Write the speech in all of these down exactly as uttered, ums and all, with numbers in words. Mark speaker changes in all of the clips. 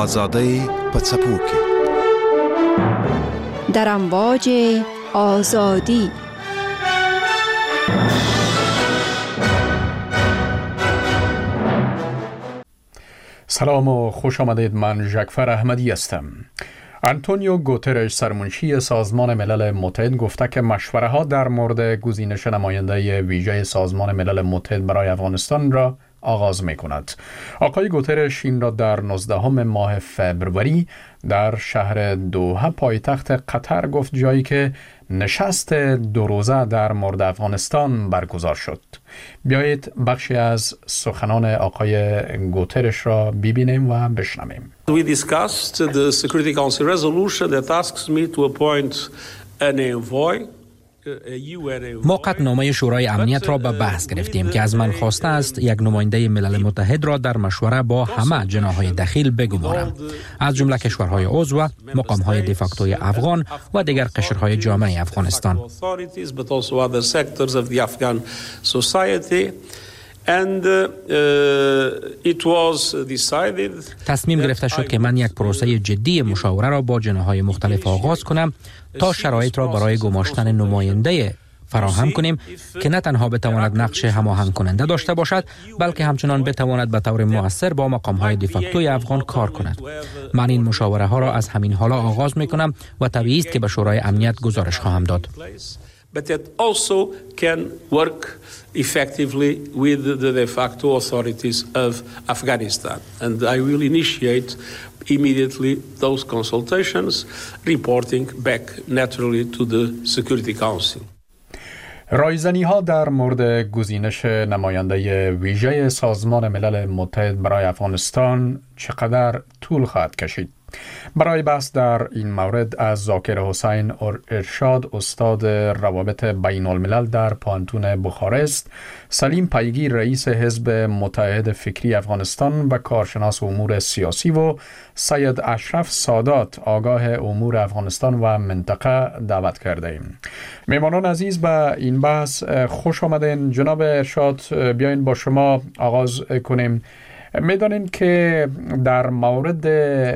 Speaker 1: آزادی پڅپوکي
Speaker 2: در امواج آزادی.
Speaker 3: سلام و خوش آمدید. من ژکفر احمدی هستم. آنتونیو گوترش سرمنشی سازمان ملل متحد گفته که مشوره ها در مورد گزینش نماینده ویژه سازمان ملل متحد برای افغانستان را آغاز می کند. آقای گوترش این را در نوزدهم ماه فوریه در شهر دوحه پایتخت قطر گفت، جایی که نشست دو روزه در مورد افغانستان برگزار شد. بیایید بخشی از سخنان آقای گوترش را ببینیم و بشنویم.
Speaker 4: We discussed the Security Council resolution that asks me to appoint an envoy.
Speaker 5: ما قطعنامه شورای امنیت را به بحث گرفتیم که از من خواسته است یک نماینده ملل متحد را در مشوره با همه جناح‌های دخیل بگمارم، از جمله کشورهای عضو، مقام‌های دیفاکتوی افغان و دیگر قشرهای جامعه افغانستان.
Speaker 4: And uh, it was decided
Speaker 5: تصمیم گرفته شد که من یک پروسه جدی مشاوره را با جناح‌های مختلف آغاز کنم تا شرایط را برای گماشتن نماینده فراهم کنیم که نه تنها بتواند نقش هماهنگ کننده داشته باشد، بلکه همچنان بتواند به طور مؤثر با مقام‌های دیفاکتوی افغان کار کند. من این مشاوره ها را از همین حالا آغاز می کنم و طبیعی است که به شورای امنیت گزارش خواهم داد.
Speaker 4: But that also can work effectively with the de facto authorities of Afghanistan. And I will initiate immediately those consultations, reporting back naturally to the Security Council.
Speaker 3: رایزنی ها در مورد گزینش نماینده ویژه سازمان ملل متحد برای افغانستان چقدر طول خواهد کشید؟ برای بحث در این مورد از ذاکر حسین ارشاد، استاد روابط بین الملل در پانتون بخارست، سلیم پیگی رئیس حزب متحد فکری افغانستان و کارشناس امور سیاسی و سید اشرف سادات آگاه امور افغانستان و منطقه دعوت کرده ایم. میمانان عزیز، به این بحث خوش آمدین. جناب ارشاد، بیاین با شما آغاز کنیم. میدانین که در مورد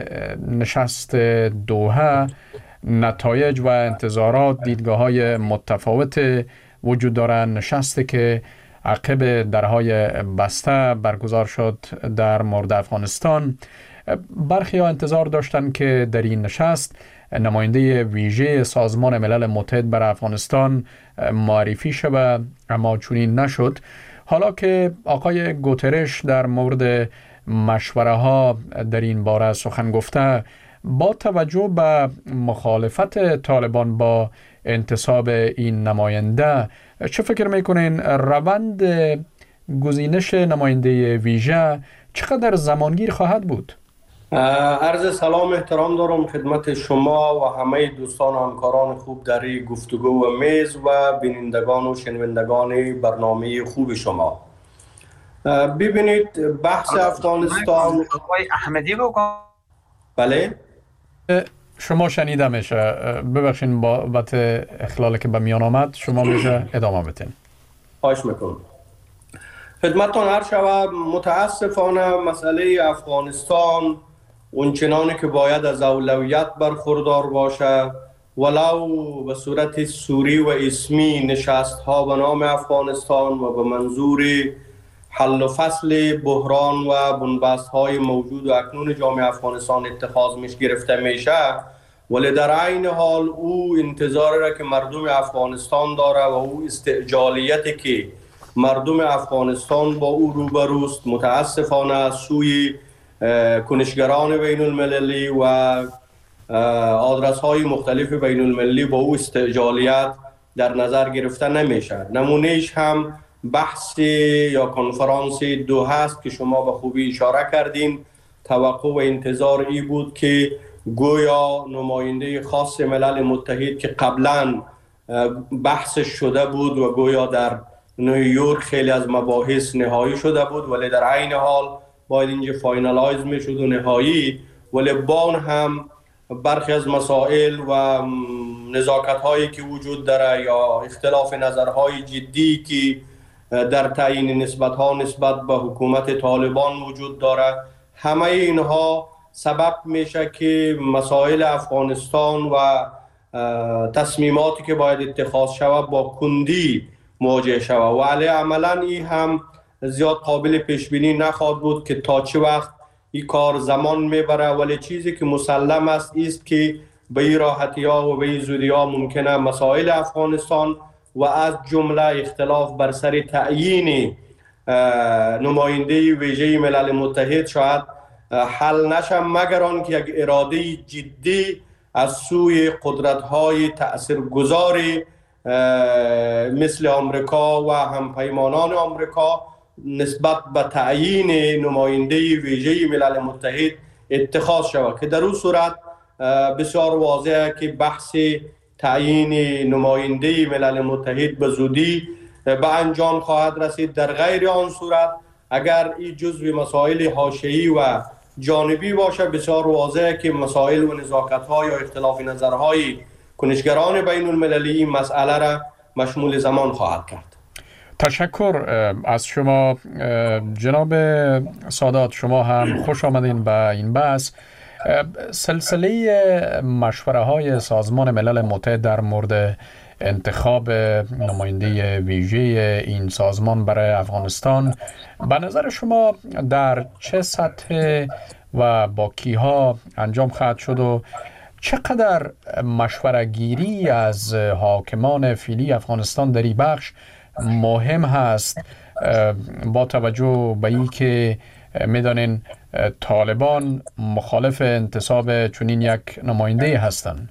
Speaker 3: نشست دوحه نتایج و انتظارات دیدگاه‌های متفاوت وجود دارند. نشستی که عقب درهای بسته برگزار شد در مورد افغانستان، برخی ها انتظار داشتند که در این نشست نماینده ویژه سازمان ملل متحد برای افغانستان معرفی شود، اما چنین نشد. حالا که آقای گوترش در مورد مشوره ها در این باره سخن گفته، با توجه به مخالفت طالبان با انتصاب این نماینده، چه فکر میکنین روند گزینش نماینده ویژه چقدر زمانگیر خواهد بود؟
Speaker 6: عرض سلام احترام دارم خدمت شما و همه دوستان و همکاران خوب در این گفتگو و میز و بینندگان و شنوندگان برنامه خوب شما. ببینید، بحث افغانستان
Speaker 7: احمدی بگم.
Speaker 6: بله
Speaker 3: شما شنیده میشه. ببخشین بابت اخلالی که به میان آمد، شما میشه ادامه بدین.
Speaker 6: خواهش میکنم. خدمتتان عرض شود، متاسفانه مسئله افغانستان اونچنانی که باید از اولویت برخوردار باشه، ولو به صورت سوری و اسمی نشست ها به نام افغانستان و به منظور حل و فصل بحران و بنبست های موجود و اکنون جامعه افغانستان اتخاذ میش گرفته میشه، ولی در عین حال او انتظار را که مردم افغانستان داره و او استعجالیتی که مردم افغانستان با او روبروست، متاسفانه از سوی کنشگران بین المللی و آدرس های مختلف بین المللی با او استعجالیت در نظر گرفته نمیشه. نمونهش هم بحث یا کنفرانس دوحه است که شما به خوبی اشاره کردین. توقع و انتظار ای بود که گویا نماینده خاص ملل متحد که قبلا بحث شده بود و گویا در نیویورک خیلی از مباحث نهایی شده بود، ولی در عین حال باید اینجا فاینالایز میشد و نهایی، ولی با هم برخی از مسائل و نزاکت هایی که وجود داره یا اختلاف نظرهای جدی که در تعیین نسبت ها نسبت به حکومت طالبان وجود داره، همه اینها سبب میشه که مسائل افغانستان و تصمیماتی که باید اتخاذ شود با کندی مواجه شود و علی عملا این هم زیاد قابل پیش بینی نخواهد بود که تا چه وقت این کار زمان میبره، ولی چیزی که مسلم است است که به این راحتی ها و به این زودی ها ممکنه مسائل افغانستان و از جمله اختلاف بر سر تعیین نماینده ویژه ملل متحد شاید حل نشه مگر آنکه یک اراده جدی از سوی قدرت‌های تأثیرگذار مثل آمریکا و همپیمانان آمریکا نسبت به تعیین نماینده ویژه ملل متحد اتخاذ شود که در اون صورت بسیار واضحه که بحث تعیین نماینده ملل متحد به زودی به انجام خواهد رسید. در غیر آن صورت اگر این جزو مسائل حاشیه‌ای و جانبی باشه بسیار واضحه که مسائل و نزاکت‌های یا اختلاف نظرهای کنشگران بین المللی این مسئله را مشمول زمان خواهد کرد.
Speaker 3: تشکر از شما جناب سادات، شما هم خوش آمدین به این بحث. سلسله مشوره های سازمان ملل متحد در مورد انتخاب نماینده ویژه این سازمان برای افغانستان به نظر شما در چه سطح و با کیها انجام خواهد شد و چقدر مشوره گیری از حاکمان فعلی افغانستان در این بخش مهم هست با توجه به این که میدانین طالبان مخالف انتصاب چنین یک نماینده هستند؟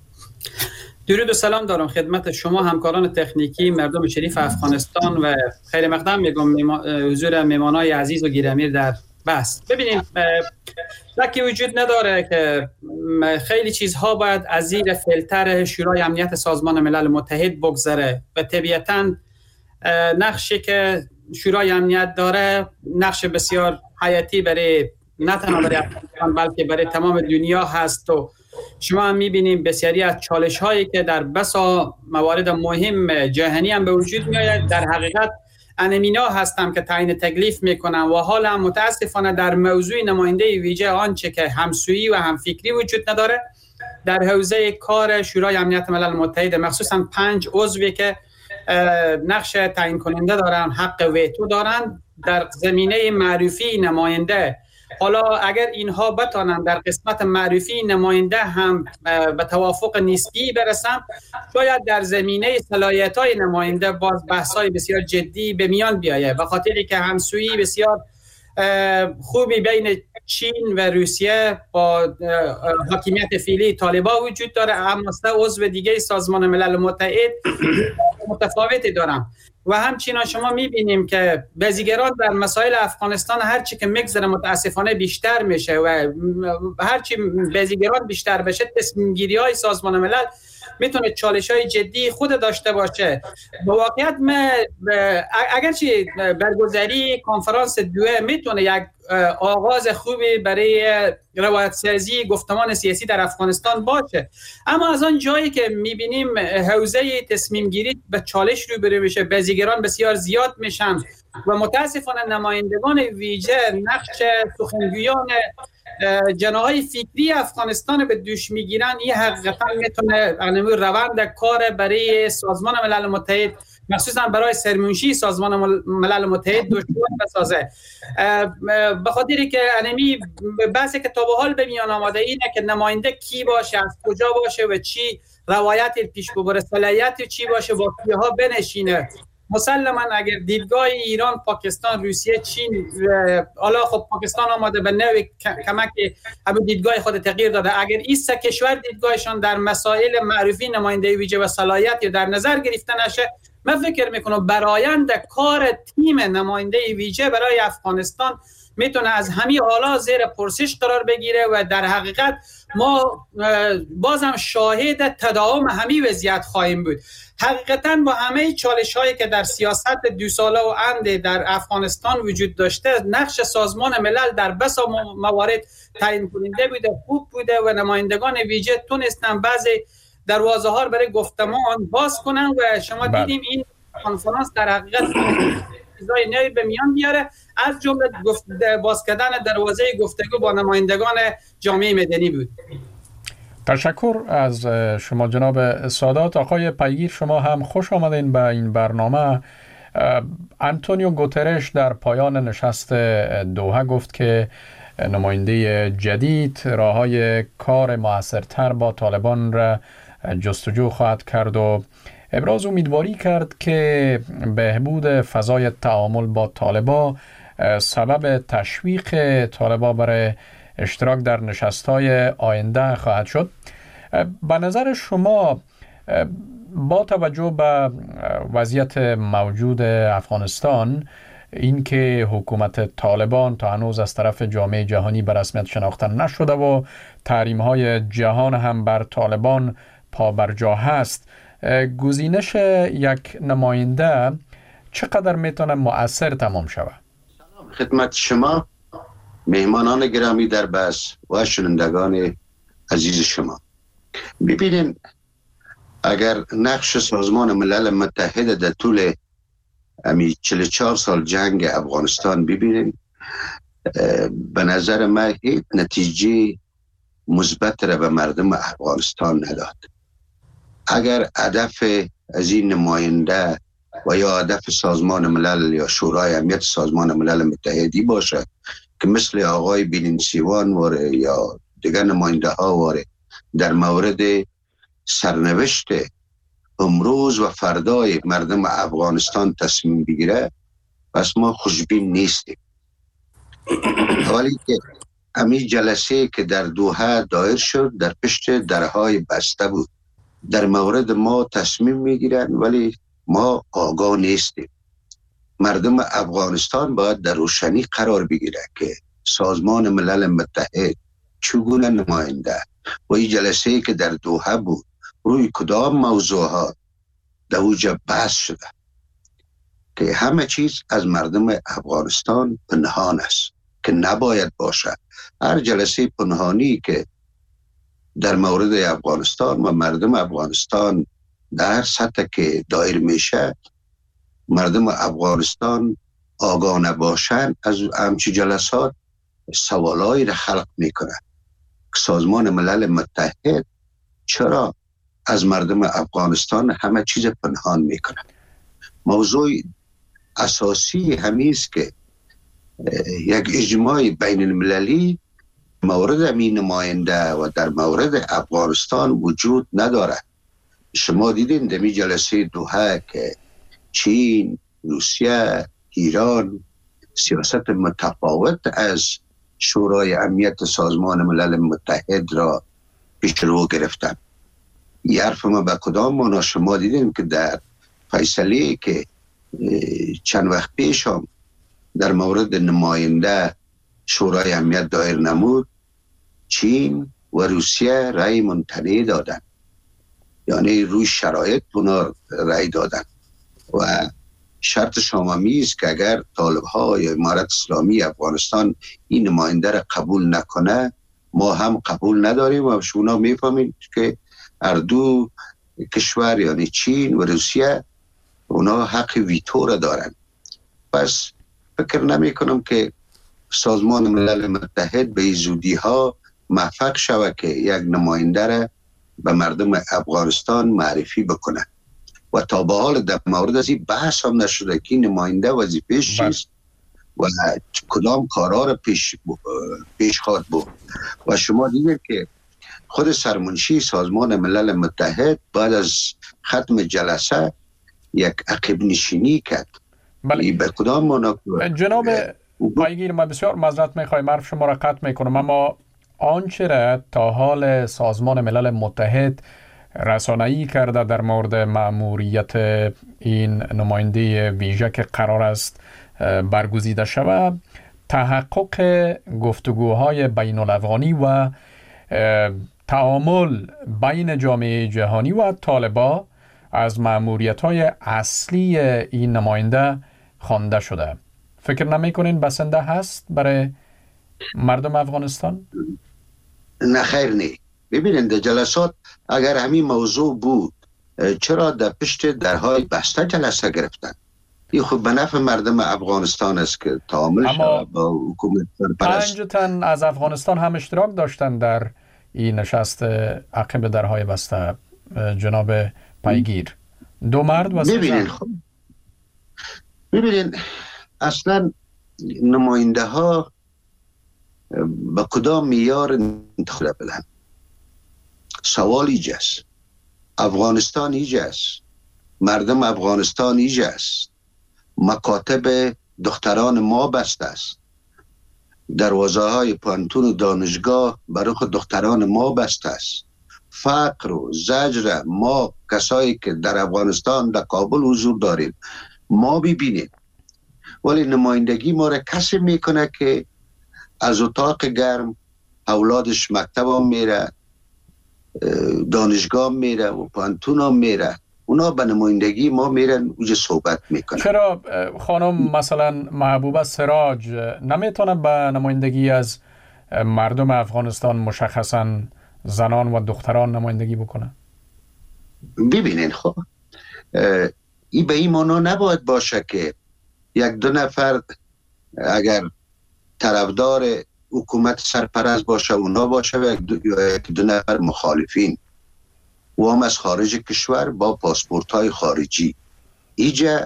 Speaker 7: درود و سلام دارم خدمت شما همکاران تکنیکی مردم شریف افغانستان و خیر مقدم میگم حضور مهمانای عزیز و گرامی در بحث. ببینید شکی وجود نداره که خیلی چیزها باید از زیر فیلتر شورای امنیت سازمان ملل متحد بگذره و طبیعتاً نقشی که شورای امنیت داره نقش بسیار حیاتی برای نه تنها برای افغانستان بلکه برای تمام دنیا هست و شما هم میبینیم بسیاری از چالش هایی که در بسا موارد مهم جهانی هم به وجود میآید در حقیقت انمینا هستم که تعیین تکلیف میکنن و حالا متاسفانه در موضوع نماینده ویژه آنچه که همسویی و همفکری وجود نداره در حوزه کار شورای امنیت ملل متحد، مخصوصا پنج عضوی که نقش تعیین کننده دارن، حق ویتو دارن در زمینه معرفی نماینده. حالا اگر اینها بتانن در قسمت معرفی نماینده هم به توافق نسبی برسن، شاید در زمینه صلاحیت‌های نماینده باز بحث‌های بسیار جدی به میان بیاید، به خاطری که همسویی بسیار خوبی بین چین و روسیه با حاکمیت فعلی طالبان وجود داره، اما سه عضو دیگه سازمان ملل متحد متفاوتی دارن و همچنین شما میبینیم که بازیگران در مسائل افغانستان هرچی که میگذره متاسفانه بیشتر میشه و هرچی بازیگران بیشتر بشه تصمیم گیری های سازمان ملل میتونه چالش های جدی خود داشته باشه. به واقعیت اگرچه برگزاری کنفرانس دوئه میتونه یک آغاز خوبی برای روایت سازی گفتمان سیاسی در افغانستان باشه، اما از آن جایی که میبینیم حوزه تصمیم گیری به چالش روبرو میشه، بازیگران بسیار زیاد میشن و متاسفانه نمایندگان ویژه نقش سخنگویان جناهای فکری افغانستان به دوش میگیرن. این حقیقتا میتونه روند کار برای سازمان ملل متحد مخصوصا برای سرمنشی سازمان ملل متحد دشوار بسازه، به خاطری که انمی بحثی که تا به حال به میان آمده اینه که نماینده کی باشه، از کجا باشه و چی روایت پیش ببره، صلاحیت چی باشه، با کیها بنشینه. مسلما اگر دیدگاه ایران، پاکستان، روسیه، چین، حالا خب پاکستان آمده به نوع کمک همون دیدگاه خود تغییر داده، اگر این سه کشور دیدگاهشان در مسائل معرفی نماینده ویژه و صلاحیت یا در نظر گرفته نشه، من فکر میکنم برآیند کار تیم نماینده ویژه برای افغانستان میتونه از همین حالا زیر پرسش قرار بگیره و در حقیقت ما بازم شاهد تداوم همین وضعیت خواهیم بود. حقیقتا با همه چالش هایی که در سیاست دو ساله و اند در افغانستان وجود داشته، نقش سازمان ملل در بسا موارد تعیین کننده بوده، خوب بوده و نمایندگان ویژه تونستن بعضی دروازه ها برای گفتمان باز کنن و شما دیدیم این کنفرانس در حقیقت چیزای نوی به میان بیاره، از جمله گفت باز کردن دروازه گفتگو با نمایندگان جامعه مدنی بود.
Speaker 3: تشکر از شما جناب سادات. آقای پیگیر، شما هم خوش آمدین به این برنامه. آنتونیو گوترش در پایان نشست دوحه گفت که نماینده جدید راه‌های کار موثرتر با طالبان را جستجو خواهد کرد و ابراز امیدواری کرد که بهبود فضای تعامل با طالبان سبب تشویق طالبان برای اشتراک در نشست‌های آینده خواهد شد. به نظر شما با توجه به وضعیت موجود افغانستان، این که حکومت طالبان تا هنوز از طرف جامعه جهانی به رسمیت شناخته نشده و تحریم‌های جهان هم بر طالبان پابرجا هست، گزینش یک نماینده چقدر میتونه مؤثر تمام شود؟
Speaker 8: سلام خدمت شما مهمانان گرامی در بحث و شنوندگان عزیز شما. ببینین، اگر نقش سازمان ملل متحد در طول امی چهل و چهار سال جنگ افغانستان ببینین، به نظر من هیچ نتیجه مثبت را به مردم افغانستان نداد. اگر هدف از این نماینده و یا هدف سازمان ملل یا شورای امنیت سازمان ملل متحدی باشه که مثل آقای بیننسیوان واره یا دیگر نماینده ها واره در مورد سرنوشت امروز و فردای مردم افغانستان تصمیم بگیره، پس ما خوشبین نیستیم. ولی که امی جلسه که در دوحه دایر شد در پشت درهای بسته بود، در مورد ما تصمیم میگیرن ولی ما آگاه نیستیم. مردم افغانستان باید در روشنی قرار بگیره که سازمان ملل متحد چگونه نماینده و این جلسه که در دوحه بود روی کدام موضوعات در اوجه بحث شده که همه چیز از مردم افغانستان پنهان است که نباید باشه. هر جلسه پنهانی که در مورد افغانستان و مردم افغانستان در سطح که دایر میشه، مردم افغانستان آگاه نباشن، از همچی جلسات سوالایی را خلق میکنه. سازمان ملل متحد چرا از مردم افغانستان همه چیز پنهان میکنه؟ موضوع اساسی همیست که یک اجماع بین المللی مورد همین نماینده و در مورد افغانستان وجود نداره. شما دیدین در می جلسه دوحه که چین، روسیه، ایران سیاست متفاوت از شورای امنیت سازمان ملل متحد را پیش رو گرفتن. این حرف ما به کدام معنا؟ شما دیدین که در فیصله که چند وقت پیش هم در مورد نماینده شورای امنیت دایر نمود، چین و روسیه رأی ممتنع دادن، یعنی روی شرایط اونا رأی دادن و شرط شاممی است که اگر طالب ها یا امارت اسلامی افغانستان این نماینده را قبول نکنه، ما هم قبول نداریم و شما میفهمید که هر دو کشور یعنی چین و روسیه اونا حق ویتو را دارن. پس فکر نمی کنم که سازمان ملل متحد به زودی ها موفق شود که یک نماینده را به مردم افغانستان معرفی بکنه و تا به حال در مورد از این بحث هم نشده که نماینده وظیفه‌اش چیست و کدام کارا را پیش پیش خواهد بود. و شما دیدید که خود سرمنشی سازمان ملل متحد بعد از ختم جلسه یک عقب نشینی کرد.
Speaker 3: بله.
Speaker 8: به کدام معنا؟
Speaker 3: جناب پیگیر، من بسیار معذرت میخوایم حرف شما را قطع میکنم، اما آنچه را تا حال سازمان ملل متحد رسانه‌ای کرده در مورد مأموریت این نماینده ویژه که قرار است برگزیده شود، تحقق گفتگوهای بین الافغانی و تعامل بین جامعه جهانی و طالبان از مأموریت‌های اصلی این نماینده خوانده شده. فکر نمی‌کنین بسنده هست برای مردم افغانستان؟
Speaker 8: نه خیر نی. ببینید در جلسات اگر همین موضوع بود چرا در پشت درهای بسته جلسه گرفتن؟ این خب به نفع مردم افغانستان است که تعامل شود با حکومت سرپرست.
Speaker 3: پنج تن از افغانستان هم اشتراک داشتن در این نشست عقب درهای بسته جناب پیگیر، دو مرد و سه زن.
Speaker 8: خب ببینین اصلا نماینده ها به کدام معیار انتخاب بدن؟ سوال ایجاست. افغانستان ایجاست، مردم افغانستان ایجاست، مکاتب دختران ما بسته است، دروازه های پانتون و دانشگاه برای دختران ما بسته است. فقر و زجر ما کسایی که در افغانستان در کابل حضور داریم ما ببینیم، ولی نمایندگی ما را کسی میکنه که از اتاق گرم اولادش مکتب هم میره، دانشگاه میره و پانتون هم میره، اونا به نمایندگی ما میرن اوجه صحبت میکنن.
Speaker 3: چرا خانم مثلا محبوبه سراج نمیتونه به نمایندگی از مردم افغانستان مشخصا زنان و دختران نمایندگی بکنه؟
Speaker 8: ببینین خب این به این معنا نباید باشه که یک دو نفر اگر طرفدار حکومت سرپرست باشه اونا باشه و یک دو نفر مخالفین و هم از خارج کشور با پاسپورت های خارجی. ایجا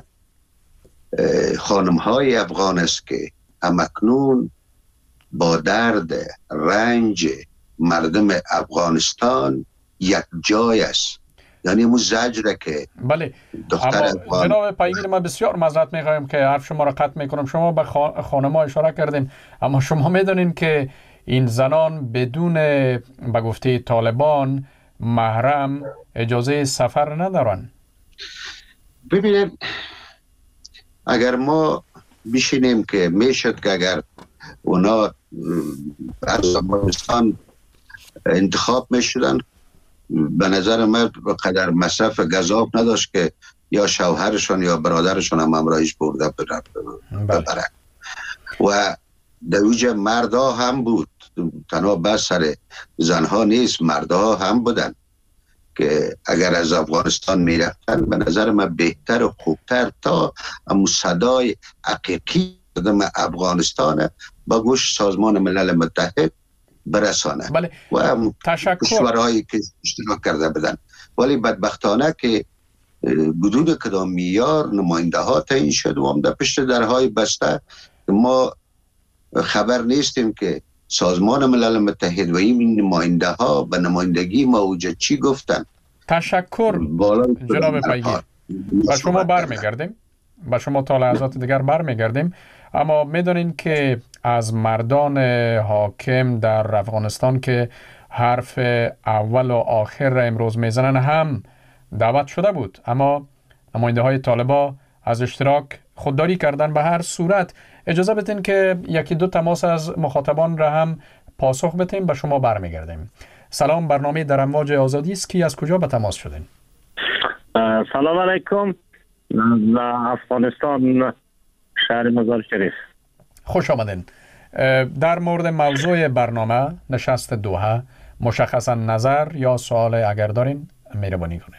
Speaker 8: خانم های افغان است که همکنون با درد رنج مردم افغانستان یک جای است، یعنی همون زجره که
Speaker 3: بله. اما جناب پیگیر من بسیار معذرت میخوایم که حرف شما را قطع میکنم، شما به خانم ها اشاره کردین اما شما میدونین که این زنان بدون به گفته طالبان محرم اجازه سفر ندارن.
Speaker 8: ببینید اگر ما بشینیم که میشد که اگر اونا از افغانستان انتخاب میشدن به نظر من قدر مصرف گزاف نداشت که یا شوهرشون یا برادرشون هم همراهیش برده ببرن و در اوج مردها هم بود، تنها بس سر زنها نیست، مردها هم بودن که اگر از افغانستان میرفتن به نظر من بهتر و خوبتر تا امو صدای حقیقی مردم افغانستان با گوش سازمان ملل متحد برسانه.
Speaker 3: بله.
Speaker 8: و
Speaker 3: تشکر.
Speaker 8: کشورهایی که اشتراک کرده بدن، ولی بدبختانه که بدون کدام معیار نماینده ها تعیین شد و هم در پشت درهای بسته ما خبر نیستیم که سازمان ملل متحد و این نماینده ها به نمایندگی ما اوجه چی گفتن.
Speaker 3: تشکر جناب پیگیر. با شما برمیگردیم، با شما تا لحظات دیگر برمیگردیم. اما میدونین که از مردان حاکم در افغانستان که حرف اول و آخر را امروز میزنن هم دعوت شده بود، اما نماینده های طالبا از اشتراک خودداری کردن. به هر صورت اجازه بدین که یکی دو تماس از مخاطبان را هم پاسخ بدیم، به شما برمیگردیم. سلام، برنامه در امواج آزادی است. کی از کجا به تماس شدین؟
Speaker 9: سلام علیکم، از افغانستان، شهر مزار شریف.
Speaker 3: خوش آمدین. در مورد موضوع برنامه نشست دوحه مشخصا نظر یا سوال اگر دارین مهربانی کنین.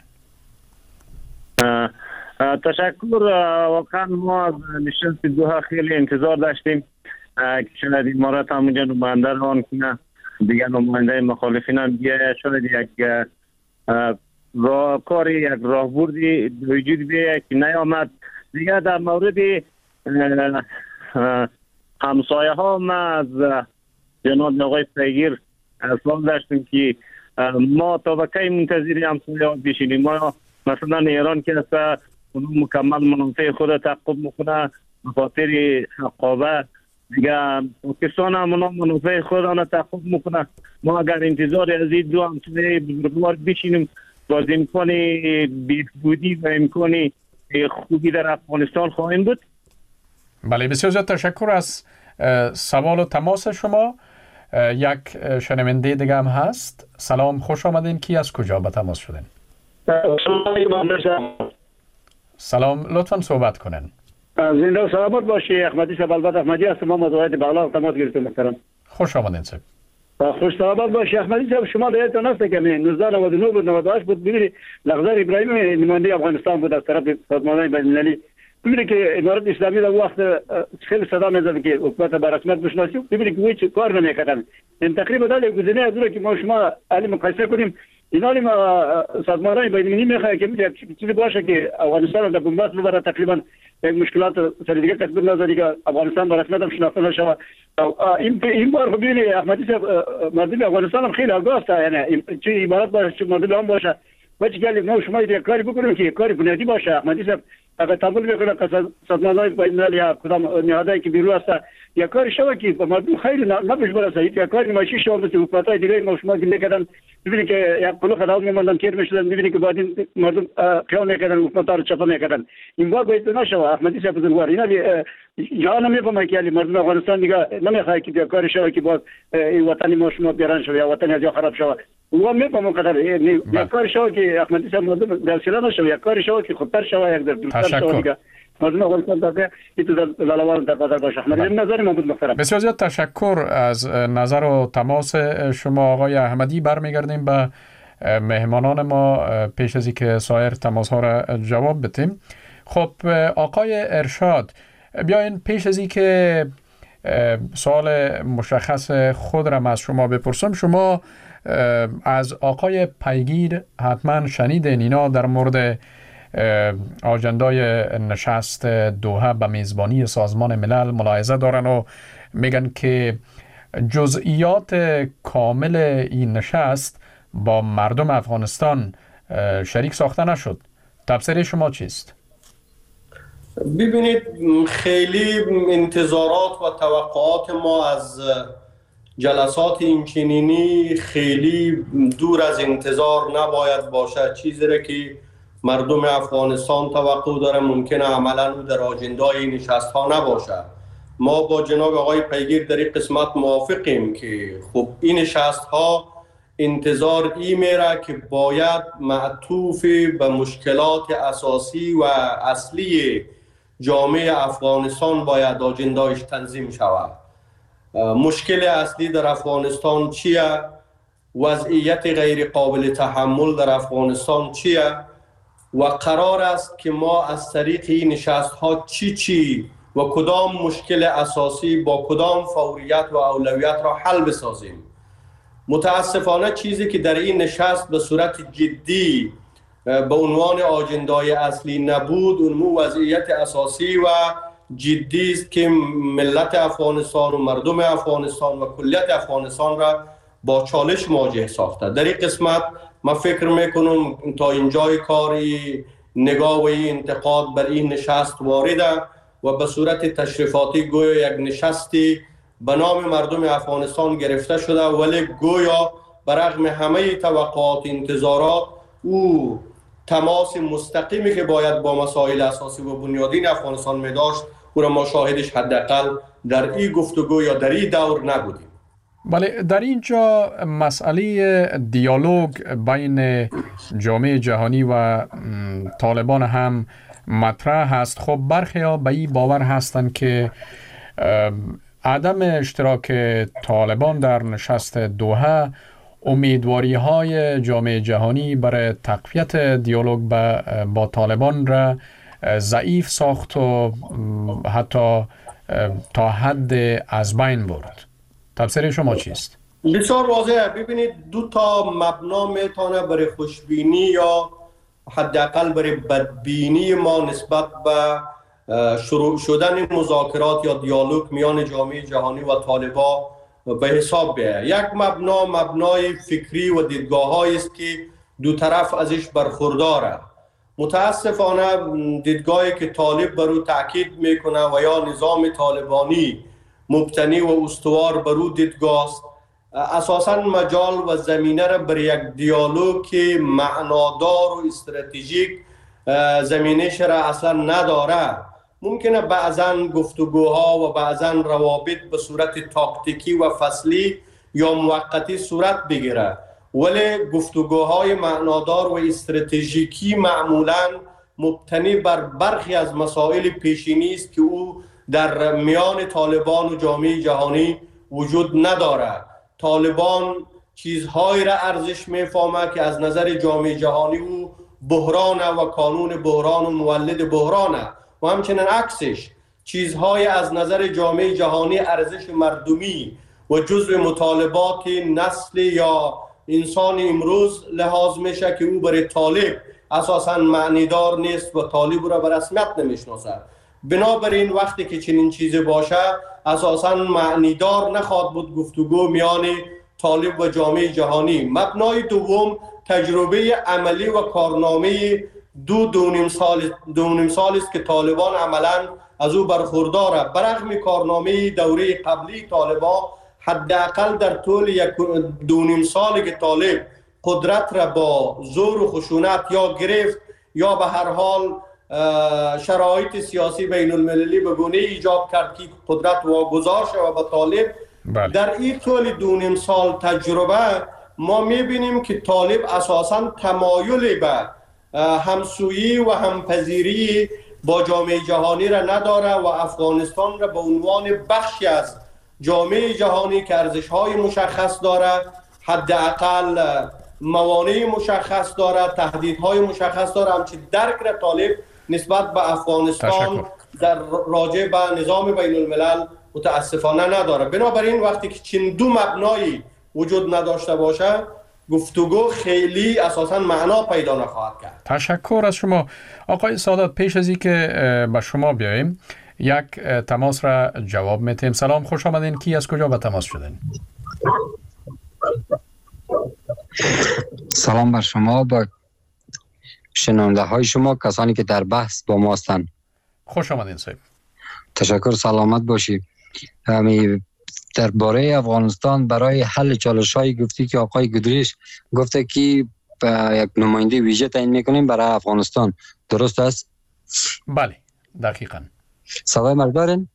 Speaker 9: تشکر. واقعا ما از نشست دوحه خیلی انتظار داشتیم که شاید امارات هم اونجا نماینده روان کنه، دیگر نماینده مخالفین هم بیایه، شاید یک راه کاری یک راهبردی وجود بیایه که نیامد. دیگر در مورد همسایه ها ما از جناب آقای پیگیر سوال داشتیم که ما تا به کی منتظر همسایه ها بشینیم؟ ما مثلا ایران که است مکمل منافع خود تعقیب میکنه به خاطر حقابه، دیگه پاکستان هم منافع خود را تعقیب میکنه. ما اگر انتظار از این دو همسایه بزرگوار بشینیم باز امکان بهبودی و امکان خوبی در افغانستان خواهیم بود.
Speaker 3: بله، بسیار زیاد تشکر از سوال و تماس شما. یک شنونده دیگه هم هست. سلام، خوش آمدین. کی از کجا به تماس شدین؟ سلام، لطفا صحبت کنین.
Speaker 10: زنده و سلامت باشی. احمدی صاحب البته احمدی هستم، ما مدعویت بغلان تماس گرفتم محترم.
Speaker 3: خوش آمدین صاحب.
Speaker 10: خوش سلامت باشی احمدی صاحب. شما یادتون هست که نوزده نود و نه بود نود و هشت بود، ببینید لغزر ابراهیم نماینده افغانستان بود از طرف سازمان بین المللی ببینید که امارات اسلامی در وقت خیلی صدا میزد که حکومت به رسمیت بشناسیم، ببینید که هیچ کار نمیکردن. این تقریبا در گزینه از اون که ما شما علی مقایسه کنیم، اینا ما سازمان‌های بین‌المللی میخواد که میگه چیزی باشه که افغانستان در بنبست ببره، تقریبا یک مشکلات سر دیگه کسب نظری که افغانستان به رسمیت هم شناخته نشه. این این بار خب ببینید احمدی صاحب مردم افغانستان هم خیلی آگاه است، یعنی چه امارات باشه چه مردم هم باشه، وقتی که ما شما یک کاری بکنیم که کاری بنیادی باشه. احمدی صاحب اگر تحمل میکنه که سازمان‌های بین‌المللی یا کدام نهادهایی که بیرون هست یا کاری شوه که مردم خیلی نباشه برسه، یا کاری نمایشی شوه مثل حکومت‌های دیگه ما شما که میکردن، ببینید که یک کلوخ داو میموندن کیر میشدن، ببینید که بعد مردم خیال میکردن حکومت‌ها رو چپا میکردن. این بار باید نشه. احمدی صاحب بزرگوار اینا جهان نمیفهمه که مردم افغانستان دیگه نمیخواد که کاری شوه که باز این وطن ما شما بیرون شوه یا وطن از جا خراب شوه. و میفهمم قدر یک کاری شوه که احمدی صاحب مردم درسیده نشه، یک کاری شوه که خودتر شوه، یک در دوستر شوه دیگه مردم افغانستان در این تو دلوان در قدر باشه. احمدی نظر من بود محترم.
Speaker 3: بسیار زیاد تشکر از نظر و تماس شما آقای احمدی. برمیگردیم به مهمانان ما پیش از اینکه سایر تماس ها را جواب بدیم. خب آقای ارشاد، بیاین پیش از اینکه سوال مشخص خود را از شما بپرسم، شما از آقای پیگیر حتما شنیدین اینا در مورد آجندای نشست دوحه به میزبانی سازمان ملل ملاحظه دارن و میگن که جزئیات کامل این نشست با مردم افغانستان شریک ساخته نشد. تفسیر شما چیست؟
Speaker 6: ببینید، خیلی انتظارات و توقعات ما از جلسات اینچنینی خیلی دور از انتظار نباید باشه. چیزی را که مردم افغانستان توقع داره ممکنه عملا در آجندای نشست ها نباشه. ما با جناب آقای پیگیر در این قسمت موافقیم که خب این نشست ها انتظار این میره که باید معطوف به مشکلات اساسی و اصلی جامعه افغانستان باید آجندایش تنظیم شود. مشکل اصلی در افغانستان چیه؟ وضعیت غیر قابل تحمل در افغانستان چیه؟ و قرار است که ما از طریق این نشست ها چی چی و کدام مشکل اساسی با کدام فوریت و اولویت را حل بسازیم. متاسفانه چیزی که در این نشست به صورت جدی به عنوان آجندای اصلی نبود، اون وضعیت اساسی و جدی است که ملت افغانستان و مردم افغانستان و کلیت افغانستان را با چالش مواجه ساخته. در این قسمت من فکر میکنم تا اینجای کاری نگاه و انتقاد بر این نشست وارده و به صورت تشریفاتی گویا یک نشستی به نام مردم افغانستان گرفته شده، ولی گویا برغم همه توقعات انتظارات او تماس مستقیمی که باید با مسائل اساسی و بنیادین افغانستان می داشت او را ما شاهدش حداقل در این گفتگو یا در این دور نبودیم.
Speaker 3: بله، در اینجا مسئله دیالوگ بین جامعه جهانی و طالبان هم مطرح هست. خب برخی ها به این باور هستند که عدم اشتراک طالبان در نشست دوحه امیدواری های جامعه جهانی برای تقویت دیالوگ با طالبان را ضعیف ساخت و حتی تا حد از بین برد. تفسیر شما چیست؟
Speaker 6: بسیار واضحه. ببینید، دو تا مبنا میتونه برای خوشبینی یا حداقل برای بدبینی ما نسبت به شروع شدن مذاکرات یا دیالوگ میان جامعه جهانی و طالبان به حساب بیاید. یک مبنا مبنای فکری و دیدگاه‌هایی است که دو طرف ازش برخورداره. متاسفانه دیدگاهی که طالب بر او تاکید میکنه و یا نظام طالبانی مبتنی و استوار بر او دیدگاه است، اساساً مجال و زمینه را بر یک دیالوگ که معنادار و استراتژیک زمینش را اصلا نداره. ممکنه بعضاً گفتگوها و بعضاً روابط به صورت تاکتیکی و فصلی یا موقتی صورت بگیره، ولی گفتگوهای معنادار و استراتژیکی معمولاً مبتنی بر برخی از مسائل پیشینی است که او در میان طالبان و جامعه جهانی وجود نداره. طالبان چیزهایی را ارزش میفهمه که از نظر جامعه جهانی او بحرانه و کانون بحران و مولد بحرانه و و همچنین عکسش چیزهای از نظر جامعه جهانی ارزش مردمی و جزء مطالبات نسل یا انسان امروز لحاظ میشه که او برای طالب اساساً معنیدار نیست و طالب را به رسمیت نمیشناسد. بنابراین وقتی که چنین چیزی باشه اساساً معنیدار نخواهد بود گفتگو میان طالب و جامعه جهانی. مبنای دوم تجربه عملی و کارنامه دو دو نیم سال دو نیم سال است که طالبان عملاً از او برخورداره. برغم کارنامه دوره قبلی طالبان حداقل در طول یک دو نیم سالی که طالب قدرت را با زور و خشونت یا گرفت یا به هر حال شرایط سیاسی بین المللی به گونه ایجاب کرد که قدرت واگذار شود به طالب. بله. در این طول دو نیم سال تجربه ما میبینیم که طالب اساساً تمایلی به همسویی و همپذیری با جامعه جهانی را نداره و افغانستان را به عنوان بخشی از جامعه جهانی که ارزش‌های مشخص داره، حداقل موانع مشخص داره، تهدیدهای مشخص داره، همچنین درک را طالب نسبت به افغانستان تشکر. در راجع به نظام بین الملل متاسفانه نداره. بنابراین وقتی که چین دو مبنایی وجود نداشته باشه گفتگو خیلی اساساً معنا پیدا نخواهد کرد.
Speaker 3: تشکر از شما آقای سادات. پیش از اینکه به شما بیاییم یک تماس را جواب میتیم. سلام، خوش آمدین. کی از کجا به تماس شدین؟
Speaker 11: سلام بر شما، با شنونده های شما، کسانی که در بحث با ما هستند.
Speaker 3: خوش آمدین صاحب.
Speaker 11: تشکر، سلامت باشی. همی درباره افغانستان برای حل چالش‌های گفتی که آقای گودریش گفته که یک نماینده ویژه تعیین میکنیم برای افغانستان، درست است؟
Speaker 3: بله دقیقاً.
Speaker 11: صدای مرا دارین؟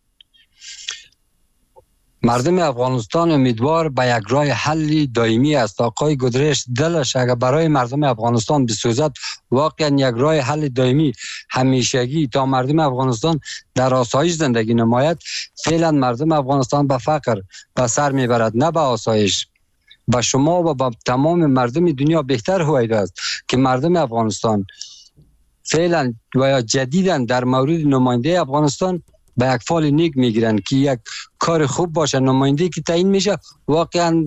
Speaker 11: مردم افغانستان امیدوار به یک راه حل دائمی است. آقای گودریش دلش اگر برای مردم افغانستان بسوزد، واقعا یک راه حل دائمی همیشگی تا مردم افغانستان در آسایش زندگی نماید. فعلا مردم افغانستان به فقر به سر میبرد، نه به آسایش. به شما و به تمام مردم دنیا بهتر هوید است که مردم افغانستان فعلا و یا جدیداً در مورد نماینده افغانستان به یک فال نیک میگیرن که یک کار خوب باشه. نماینده که تعیین میشه واقعا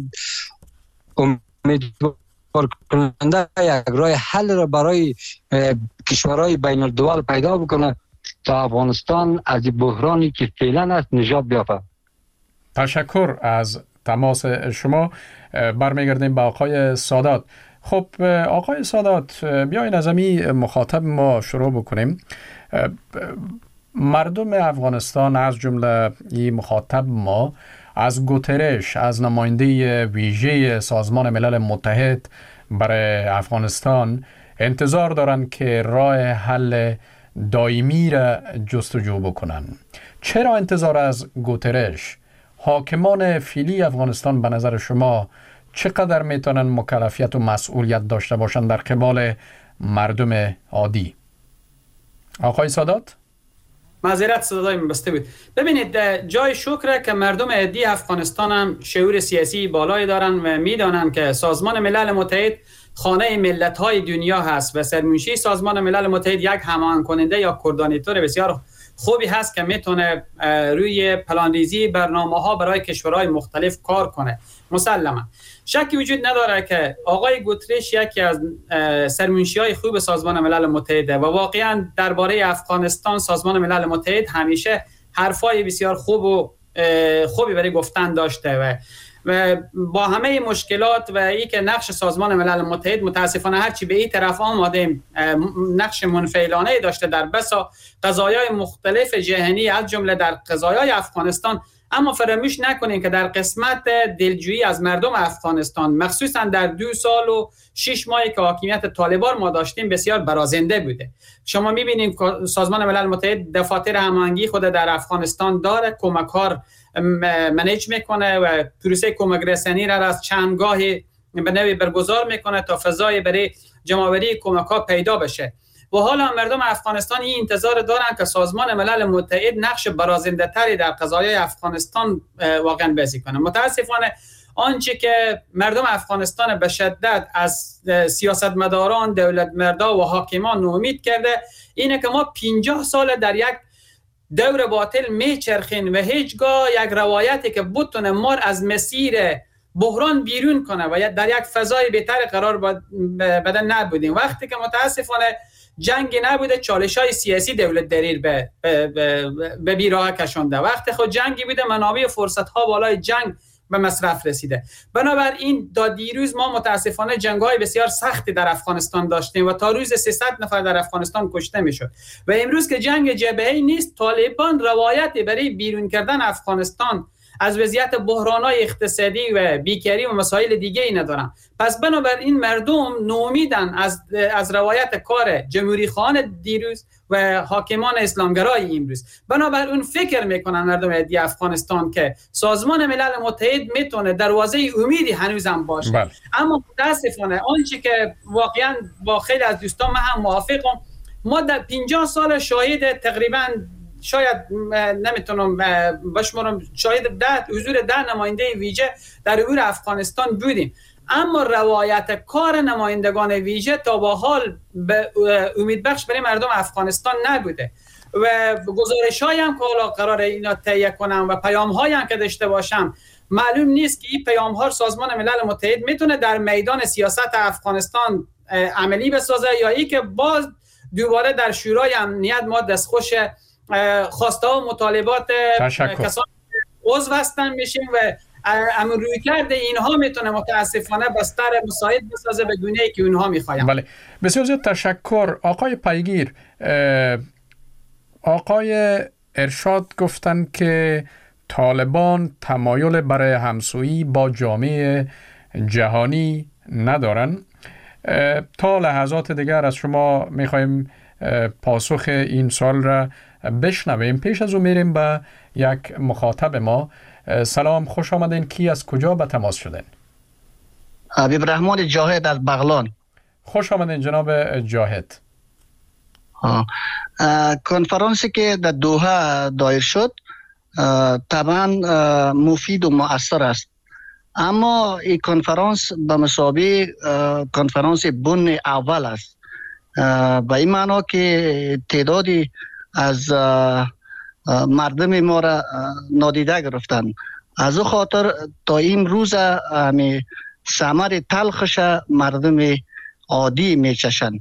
Speaker 11: امیدوار کننده یک راه حل را برای کشورهای بین الدول پیدا بکنه تا افغانستان از بحرانی که فعلا است نجات بیافته.
Speaker 3: تشکر از تماس شما. برمیگردیم به آقای سادات. خب آقای سادات، بیاین از همین مخاطب ما شروع بکنیم. مردم افغانستان از جمله این مخاطب ما از گوترش، از نماینده ویژه سازمان ملل متحد برای افغانستان انتظار دارند که راه حل دائمی را جستجو بکنن. چرا انتظار از گوترش؟ حاکمان فعلی افغانستان به نظر شما چقدر میتونن مکلفیت و مسئولیت داشته باشن در قبال مردم عادی؟ آقای سادات؟
Speaker 7: معذرت صدای من بسته بود. ببینید، جای شکره که مردم عادی افغانستان هم شعور سیاسی بالایی دارن و میدانن که سازمان ملل متحد خانه ملت‌های دنیا هست و سرمنشی سازمان ملل متحد یک هماهنگ کننده یا کوردیناتور بسیار خوبی هست که میتونه روی پلاندیزی برنامه‌ها برای کشورهای مختلف کار کنه. مسلما شکی وجود نداره که آقای گوتریش یکی از سرمنشی‌های خوب سازمان ملل متحد و واقعا درباره افغانستان سازمان ملل متحد همیشه حرفای بسیار خوب و خوبی برای گفتن داشته و و با همه مشکلات و ای که نقش سازمان ملل متحد متاسفانه هرچی به این طرف آماده نقش منفعلانه داشته در بسا قضایای مختلف جهانی از جمله در قضایای افغانستان. اما فراموش نکنین که در قسمت دلجویی از مردم افغانستان مخصوصا در دو سال و شش ماهی که حاکمیت طالبان ما داشتیم بسیار برازنده بوده. شما میبینید که سازمان ملل متحد دفاتر هماهنگی خود در افغانستان داره، کمکار منیج میکنه و پروسه کمک رسانی را از چندگاهی به نوعی برگزار میکنه تا فضای برای جمع‌آوری کمک‌ها پیدا بشه. و حالا مردم افغانستان این انتظار دارن که سازمان ملل متحد نقش برازنده تری در قضایای افغانستان واقعا بازی کنه. متاسفانه آنچه که مردم افغانستان به شدت از سیاستمداران، دولتمردا و حاکمان ناامید کرده اینه که ما پنجاه سال در یک دور باطل میچرخین و هیچگاه یک روایتی که بتونه ما از مسیر بحران بیرون کنه و در یک فضای بهتر قرار بدن نبودیم. وقتی که متاسفانه جنگی نبوده، چالش‌های سیاسی دولت دریر به به, به بیراه کشانده. وقتی خود جنگی بوده، منابع و فرصت‌ها بالای جنگ به مصرف رسیده. بنابراین تا دیروز ما متاسفانه جنگ‌های بسیار سختی در افغانستان داشتیم و تا روز سیصد نفر در افغانستان کشته میشد و امروز که جنگ جبهه‌ای نیست، طالبان روایتی برای بیرون کردن افغانستان از وضعیت بحران‌های اقتصادی و بیکاری و مسائل دیگه ای ندارن. پس بنابراین مردم نومیدن از از روایت کار جمهوری خواهان دیروز و حاکمان اسلامگرای امروز. بنابراین فکر میکنن مردم عادی افغانستان که سازمان ملل متحد میتونه دروازه امیدی هنوزم باشه. بله. اما متاسفانه آنچه که واقعا با خیلی از دوستان من هم موافقم، ما در پنجاه سال شاهد تقریبا شاید نمیتونم بشمارم شاید ده حضور ده نماینده ویژه در امور افغانستان بودیم، اما روایت کار نمایندگان ویژه تا به حال به امیدبخش برای مردم افغانستان نبوده و گزارش‌هایی هم که حالا قرار اینا تهیه کنم و پیام‌هایی هم که داشته باشم، معلوم نیست که این پیام‌ها سازمان ملل متحد میتونه در میدان سیاست افغانستان عملی بسازه یا ای که باز دوباره در شورای امنیت ما دستخوش خواسته و مطالبات کسان عضو هستن میشیم و امر روی کرده اینها میتونه متاسفانه بستر مساعد بسازه به گونه‌ای که اونها میخواین.
Speaker 3: بله، بسیار زیاد تشکر. آقای پیگیر، آقای ارشاد گفتن که طالبان تمایل برای همسویی با جامعه جهانی ندارن. تا لحظات دیگر از شما میخوایم پاسخ این سال را بشنویم. پیش از او میریم به یک مخاطب ما. سلام، خوش آمدین. کی از کجا به تماس شدین؟
Speaker 12: حبیب رحمان جاهد از بغلان.
Speaker 3: خوش آمدین جناب جاهد.
Speaker 12: کنفرانسی که در دوحه دایر شد طبعا مفید و مؤثر است، اما این کنفرانس به مثابه کنفرانس بن اول است، به این معنا که تعدادی از مردم ما را نادیده گرفتن. از او خاطر تا این روز همی ثمر تلخش مردم عادی میچشن.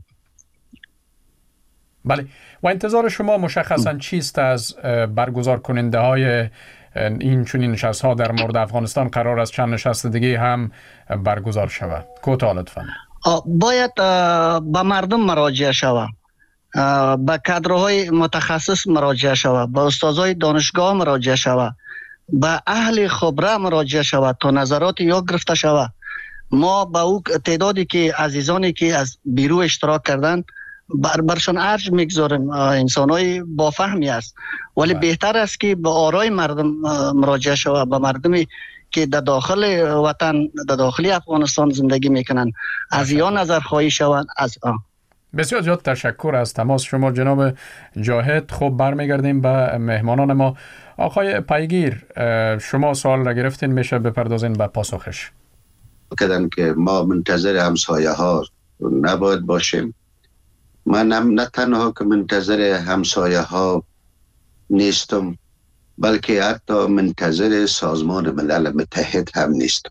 Speaker 3: بله، و انتظار شما مشخصا چیست از برگزار کننده های این چنین نشست ها در مورد افغانستان؟ قرار است چند نشست دیگه هم برگزار شود. کوتاه لطفاً.
Speaker 12: باید به مردم مراجعه شود، به کادرهای متخصص مراجعه شود، به استادای دانشگاه مراجعه شود، به اهل خبره مراجعه شود تا نظرات یا گرفته شود. ما با او تعدادی که عزیزانی که از بیرو اشتراک کردن بر برشان ارج میگذاریم، انسانای با فهمی است، ولی باید. بهتر است که به آرای مردم مراجعه شود، به مردمی که در داخل وطن، در داخل افغانستان زندگی میکنن، از یا نظر خواهی شوند. از آن
Speaker 3: بسیار زیاد تشکر از تماس شما جناب جاهد. خب برمیگردیم به مهمانان ما. آقای پیگیر، شما سوال را گرفتین، میشه بپردازین به پاسخش.
Speaker 8: کدن که ما منتظر همسایه ها نباید باشیم. من نه تنها که منتظر همسایه ها نیستم، بلکه حتی منتظر سازمان ملل متحد هم نیستم.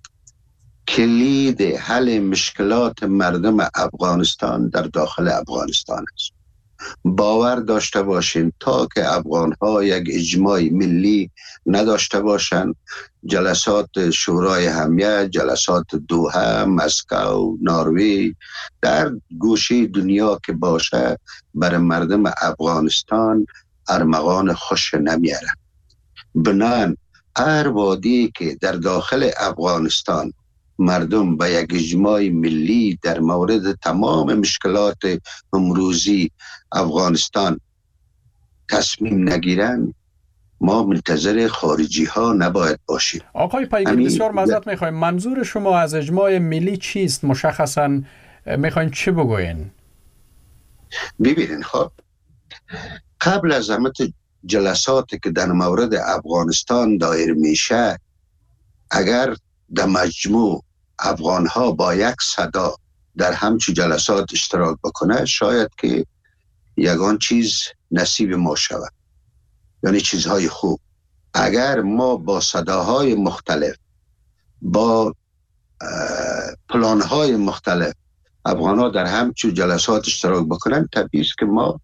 Speaker 8: کلید حل مشکلات مردم افغانستان در داخل افغانستان است. باور داشته باشین تا که افغان ها یک اجماع ملی نداشته باشند، جلسات شورای همیه، جلسات دوحه، مسکو، نروژ، در گوشه دنیا که باشه، برای مردم افغانستان ارمغان خوش نمیاره. بنان هر وادی که در داخل افغانستان مردم به یک اجماع ملی در مورد تمام مشکلات امروزی افغانستان تصمیم نگیرن، ما منتظر خارجی ها نباید باشیم.
Speaker 3: آقای پیگیر، بسیار معذرت میخوایم، منظور شما از اجماع ملی چیست؟ مشخصا میخواین چی بگوین؟
Speaker 8: ببینین، خب قبل از همه جلساتی که در مورد افغانستان دایر میشه، اگر در مجموع افغان ها با یک صدا در همچی جلسات اشتراک بکنه، شاید که یگان چیز نصیب ما شود، یعنی چیزهای خوب. اگر ما با صداهای مختلف، با پلانهای مختلف افغان ها در همچی جلسات اشتراک بکنن، طبیعی است که ما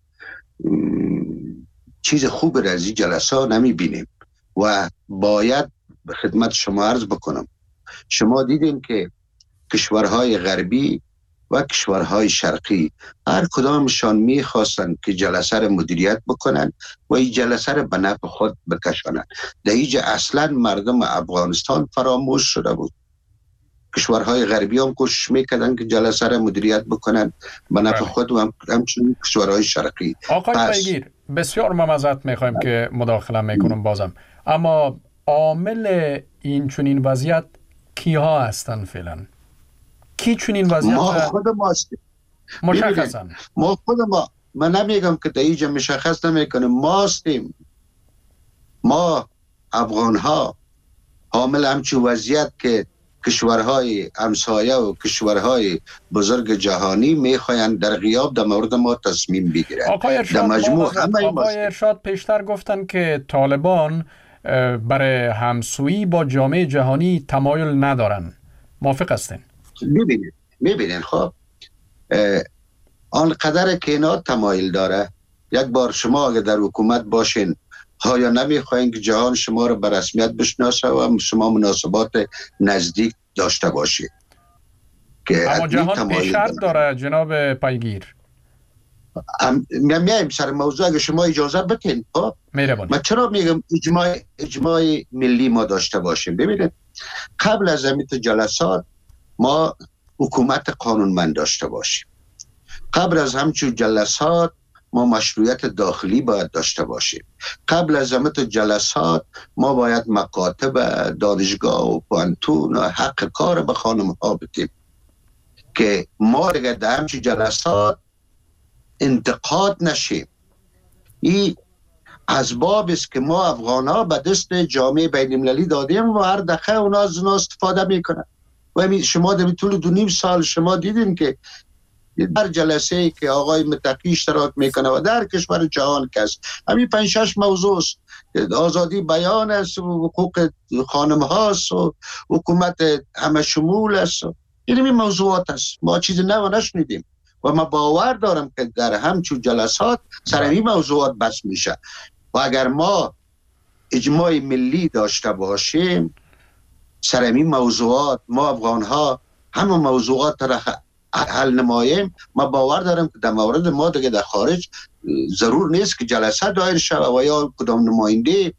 Speaker 8: چیز خوب را از این جلسات نمی بینیم. و باید خدمت شما عرض بکنم، شما دیدین که کشورهای غربی و کشورهای شرقی هر کدامشان میخواستن که جلسه را مدیریت بکنن و این جلسه را به نفع خود بکشانن. در اینجا اصلا مردم افغانستان فراموش شده بود. کشورهای غربی هم کوشش میکردن که جلسه را مدیریت بکنن به نفع خود و همچنین کشورهای شرقی.
Speaker 3: آقای پیگیر، بسیار ممزد میخوایم که مداخله میکنم بازم، اما عامل این چنین وضعیت کیها هستن فعلا؟ کی چنین وضعیت؟
Speaker 8: ما خود ما هستیم.
Speaker 3: مشخصا
Speaker 8: ما خود ما، من نمیگم که در اینجا مشخص نمیکنیم، ما هستیم. ما افغان ها حامل همچون وضعیت که کشورهای همسایه و کشورهای بزرگ جهانی میخواین در غیاب در مورد ما تصمیم بگیرن.
Speaker 3: آقای ارشاد, آقای ارشاد پیشتر گفتن که طالبان برای همسویی با جامعه جهانی تمایل ندارن. موافق هستین؟
Speaker 8: میبینید میبینید خب آنقدر که اینا تمایل داره، یک بار شما اگر در حکومت باشین ها نمیخواین که جهان شما رو به رسمیت بشناسه و شما مناسبات نزدیک داشته باشید.
Speaker 3: که اما جهان پیشرفت داره جناب پیگیر.
Speaker 8: میایم سر موضوع اگه شما اجازه بتین. خب من چرا میگم اجماع اجماع ملی ما داشته باشیم؟ ببینید قبل از این جلسات ما حکومت قانونمند داشته باشیم. قبل از همچون جلسات ما مشروعیت داخلی باید داشته باشیم. قبل از همه جلسات ما باید مکاتب دانشگاه و پانتون و حق کار به خانم ها بدیم که ما دیگه در همچون جلسات انتقاد نشیم. این اسباب است که ما افغان ها به دست جامعه بین المللی دادیم و هر دقیقه اونا از اونا استفاده میکنن. و شما در طول دو نیم سال شما دیدین که در جلسه ای که آقای متقی اشتراک میکنه و در کشور جهان که است همین پنج شش موضوع است. آزادی بیان است و حقوق خانم هاست و حکومت همه شمول است. این می موضوعات است. ما چیز نو نشنیدیم و ما باور دارم که در همچون جلسات سر این موضوعات بس میشه. و اگر ما اجماع ملی داشته باشیم سر این موضوعات، ما افغان ها همه موضوعات را حل نماییم، ما باور دارم که در مورد ما دیگه در خارج ضرور نیست که جلسه دایر شود و یا کدام نماینده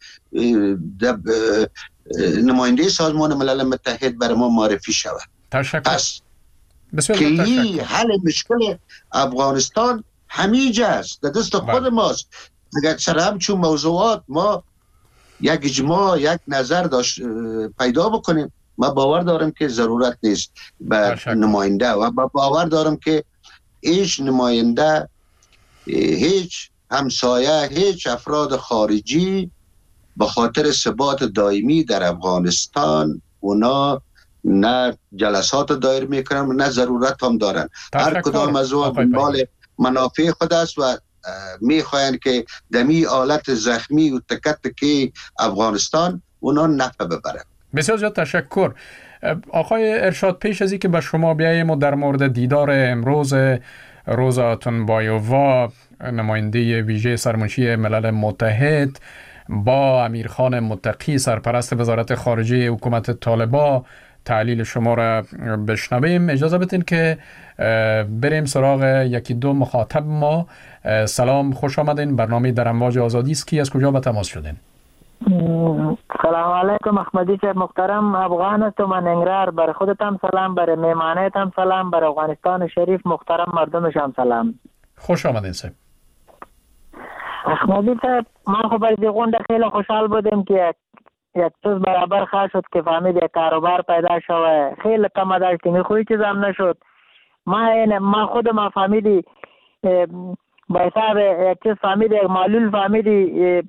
Speaker 8: نماینده سازمان ملل متحد برای ما معرفی شود.
Speaker 3: تشکر.
Speaker 8: پس کلی حل مشکل افغانستان همیجا است، در دست خود ماست. اگر سر همچون موضوعات ما یک اجماع یک نظر داشت پیدا بکنیم، ما باور دارم که ضرورت نیست به نماینده و با باور دارم که هیچ نماینده، هیچ همسایه، هیچ افراد خارجی به خاطر ثبات دائمی در افغانستان اونا نه جلسات دایر میکنن نه ضرورت هم دارن. هر کدام از اون دنبال منافع خود است و میخواین که دمی آلت زخمی و تکت که افغانستان اونا نفع ببرن.
Speaker 3: بسیار زیاد تشکر. آقای ارشاد، پیش از اینکه به شما بیاییم و در مورد دیدار امروز روزا تنبایووا نماینده ویژه سرمنشی ملل متحد با امیرخان متقی سرپرست وزارت خارجه حکومت طالبان تحلیل شما را بشنویم، اجازه بدین که بریم سراغ یکی دو مخاطب ما. سلام، خوش آمدین. برنامه در امواج آزادی است. کی از کجا به تماس شدین؟
Speaker 13: سلام علیکم احمدی صاحب محترم، افغان هستم من انگرار. برای خودتم سلام، برای میمانیتم سلام، برای افغانستان شریف محترم مردمش هم سلام.
Speaker 3: خوش آمدین صاحب.
Speaker 13: احمدی صاحب ما خب از غونډه خیلی خوشحال بودیم که یک چیز برابر خواه شد که فهمید یک کاروبار پیدا شده. خیلی کم داشتیم، خوی چیز هم نشد. ما این ما خود ما فهمیدی به حساب یک چیز فهمیدی، یک معلول فهمیدی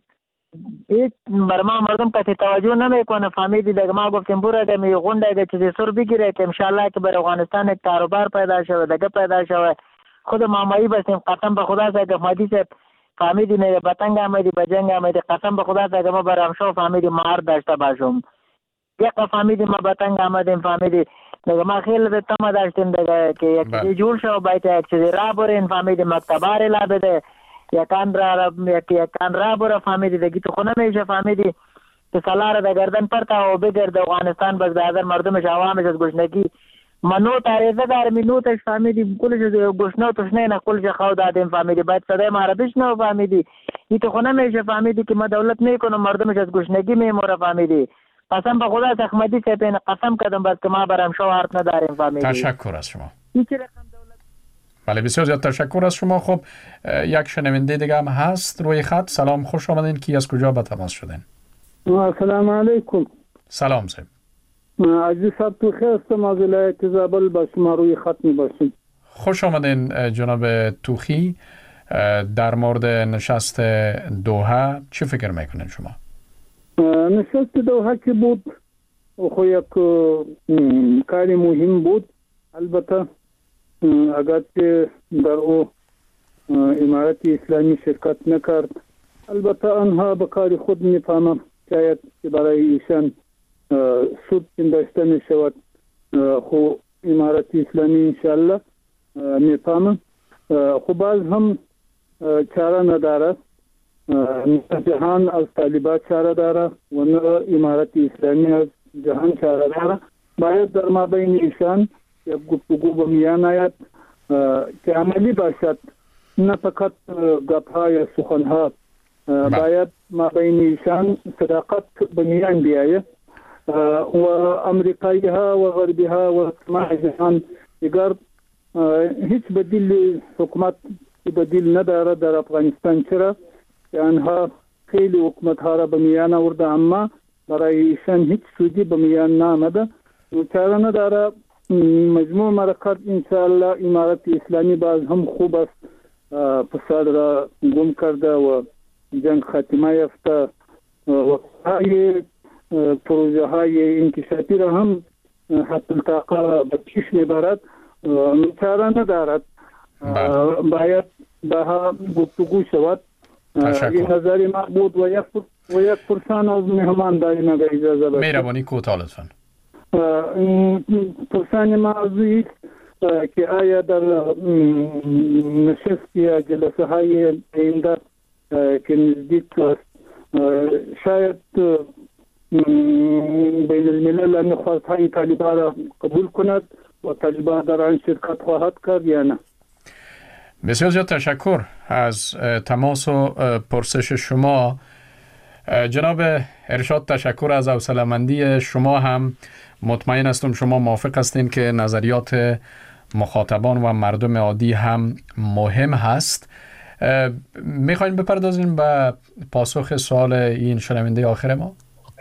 Speaker 13: هیچ بر ما مردم کسی توجه نمیکنه. فهمیدی دیگه ما گفتیم برو دیگه می غونده دیگه چیزی سر بگیره که انشالله که بر افغانستان یک کاروبار پیدا شود دیگه پیدا شود. خود مامایی بستیم قسم به خدا سه که مادی سے فهمیدی میگه بتنگ آمدی به جنگ آمدی قسم به خدا سه که ما برام شو فهمیدی مار داشته باشم. یک فهمیدی ما بتنگ آمدیم فهمیدی دیگه ما خیلی به تما داشتیم دیگه که یک چیزی جور شو باید یک چیزی را برین فهمیدی مکتبار لا بده یکان را یکان را برا فهمیدی دیگه تو خونه میشه فهمیدی که سالار در گردن پرتا و بگرد افغانستان بس به هزار مردمش عوامش از گشنگی منو تاریزه دار منوتش فهمیدی کلش گشنه تشنه نه کلش خود دادیم فهمیدی باید صدای ما را بشنو فهمیدی این تو خونه میشه فهمیدی که ما دولت میکنم مردمش از گشنگی میموره فهمیدی. قسم به خدا تخمدی سپین قسم کردم بس که ما برام شو حرف نداریم فهمیدی.
Speaker 3: تشکر از شما. بله بسیار زیاد تشکر از شما. خب یک شنونده دیگه هم هست روی خط. سلام خوش آمدین. کی از کجا به تماس شدین؟
Speaker 14: السلام علیکم.
Speaker 3: سلام صاحب.
Speaker 14: عزیز صاحب تو خیر هستم از ولایت زابل با شما روی خط می باشیم.
Speaker 3: خوش آمدین جناب توخی. در مورد نشست دوحه چی فکر میکنین شما؟
Speaker 14: نشست دوحه که بود خو یک کاری مهم بود. البته اگر که در او امارت اسلامی شرکت نکرد البته آنها به کار خود میفهمم شاید که برای ایشان سود پنداشته میشود خو امارت اسلامی انشاءالله میفهمم خو باز هم چاره نداره. جهان از طالبات چاره داره و نه امارت اسلامی از جهان چاره داره. باید در مابین ایشان یک گفتگو به میان آید که عملی باشد نه فقط گپ‌ها یا سخن‌ها. باید مابین ایشان صداقت به میان بیاید و امریکایی ها و غربی ها و تمام جهان دیگر هیچ بدیل حکومت بدیل نداره در افغانستان. چرا که آنها خیلی حکومت ها را به میان آورده اما برای ایشان هیچ سودی به میان نآمده. چاره نداره. مجموع مرکات انشاءالله امارت اسلامی باز هم خوب است فساد را گم کرده و جنگ خاتمه یافته و های پروژه های انکشافی را هم حتی التاقه به پیش میبرد. چاره ندارد. باید به گفتگو شود. این نظری ما بود و یک و یک پرسان از مهمان داری نگه اجازه باشد.
Speaker 3: مهربانی کوتاه لطفاً.
Speaker 14: پرسان موضوعی که آیا در نشست یا جلسه های آینده که نزدیک است شاید بین الملل نخواست های طالبان را قبول کند و طالبان در آن شرکت خواهد کرد یا نه؟
Speaker 3: بسیار زیاد تشکر از تماس و پرسش شما جناب ارشاد. تشکر از حوصله‌مندی شما. هم مطمئن هستم شما موافق هستین که نظریات مخاطبان و مردم عادی هم مهم هست. میخواین بپردازیم به پاسخ سوال این شنونده آخر ما؟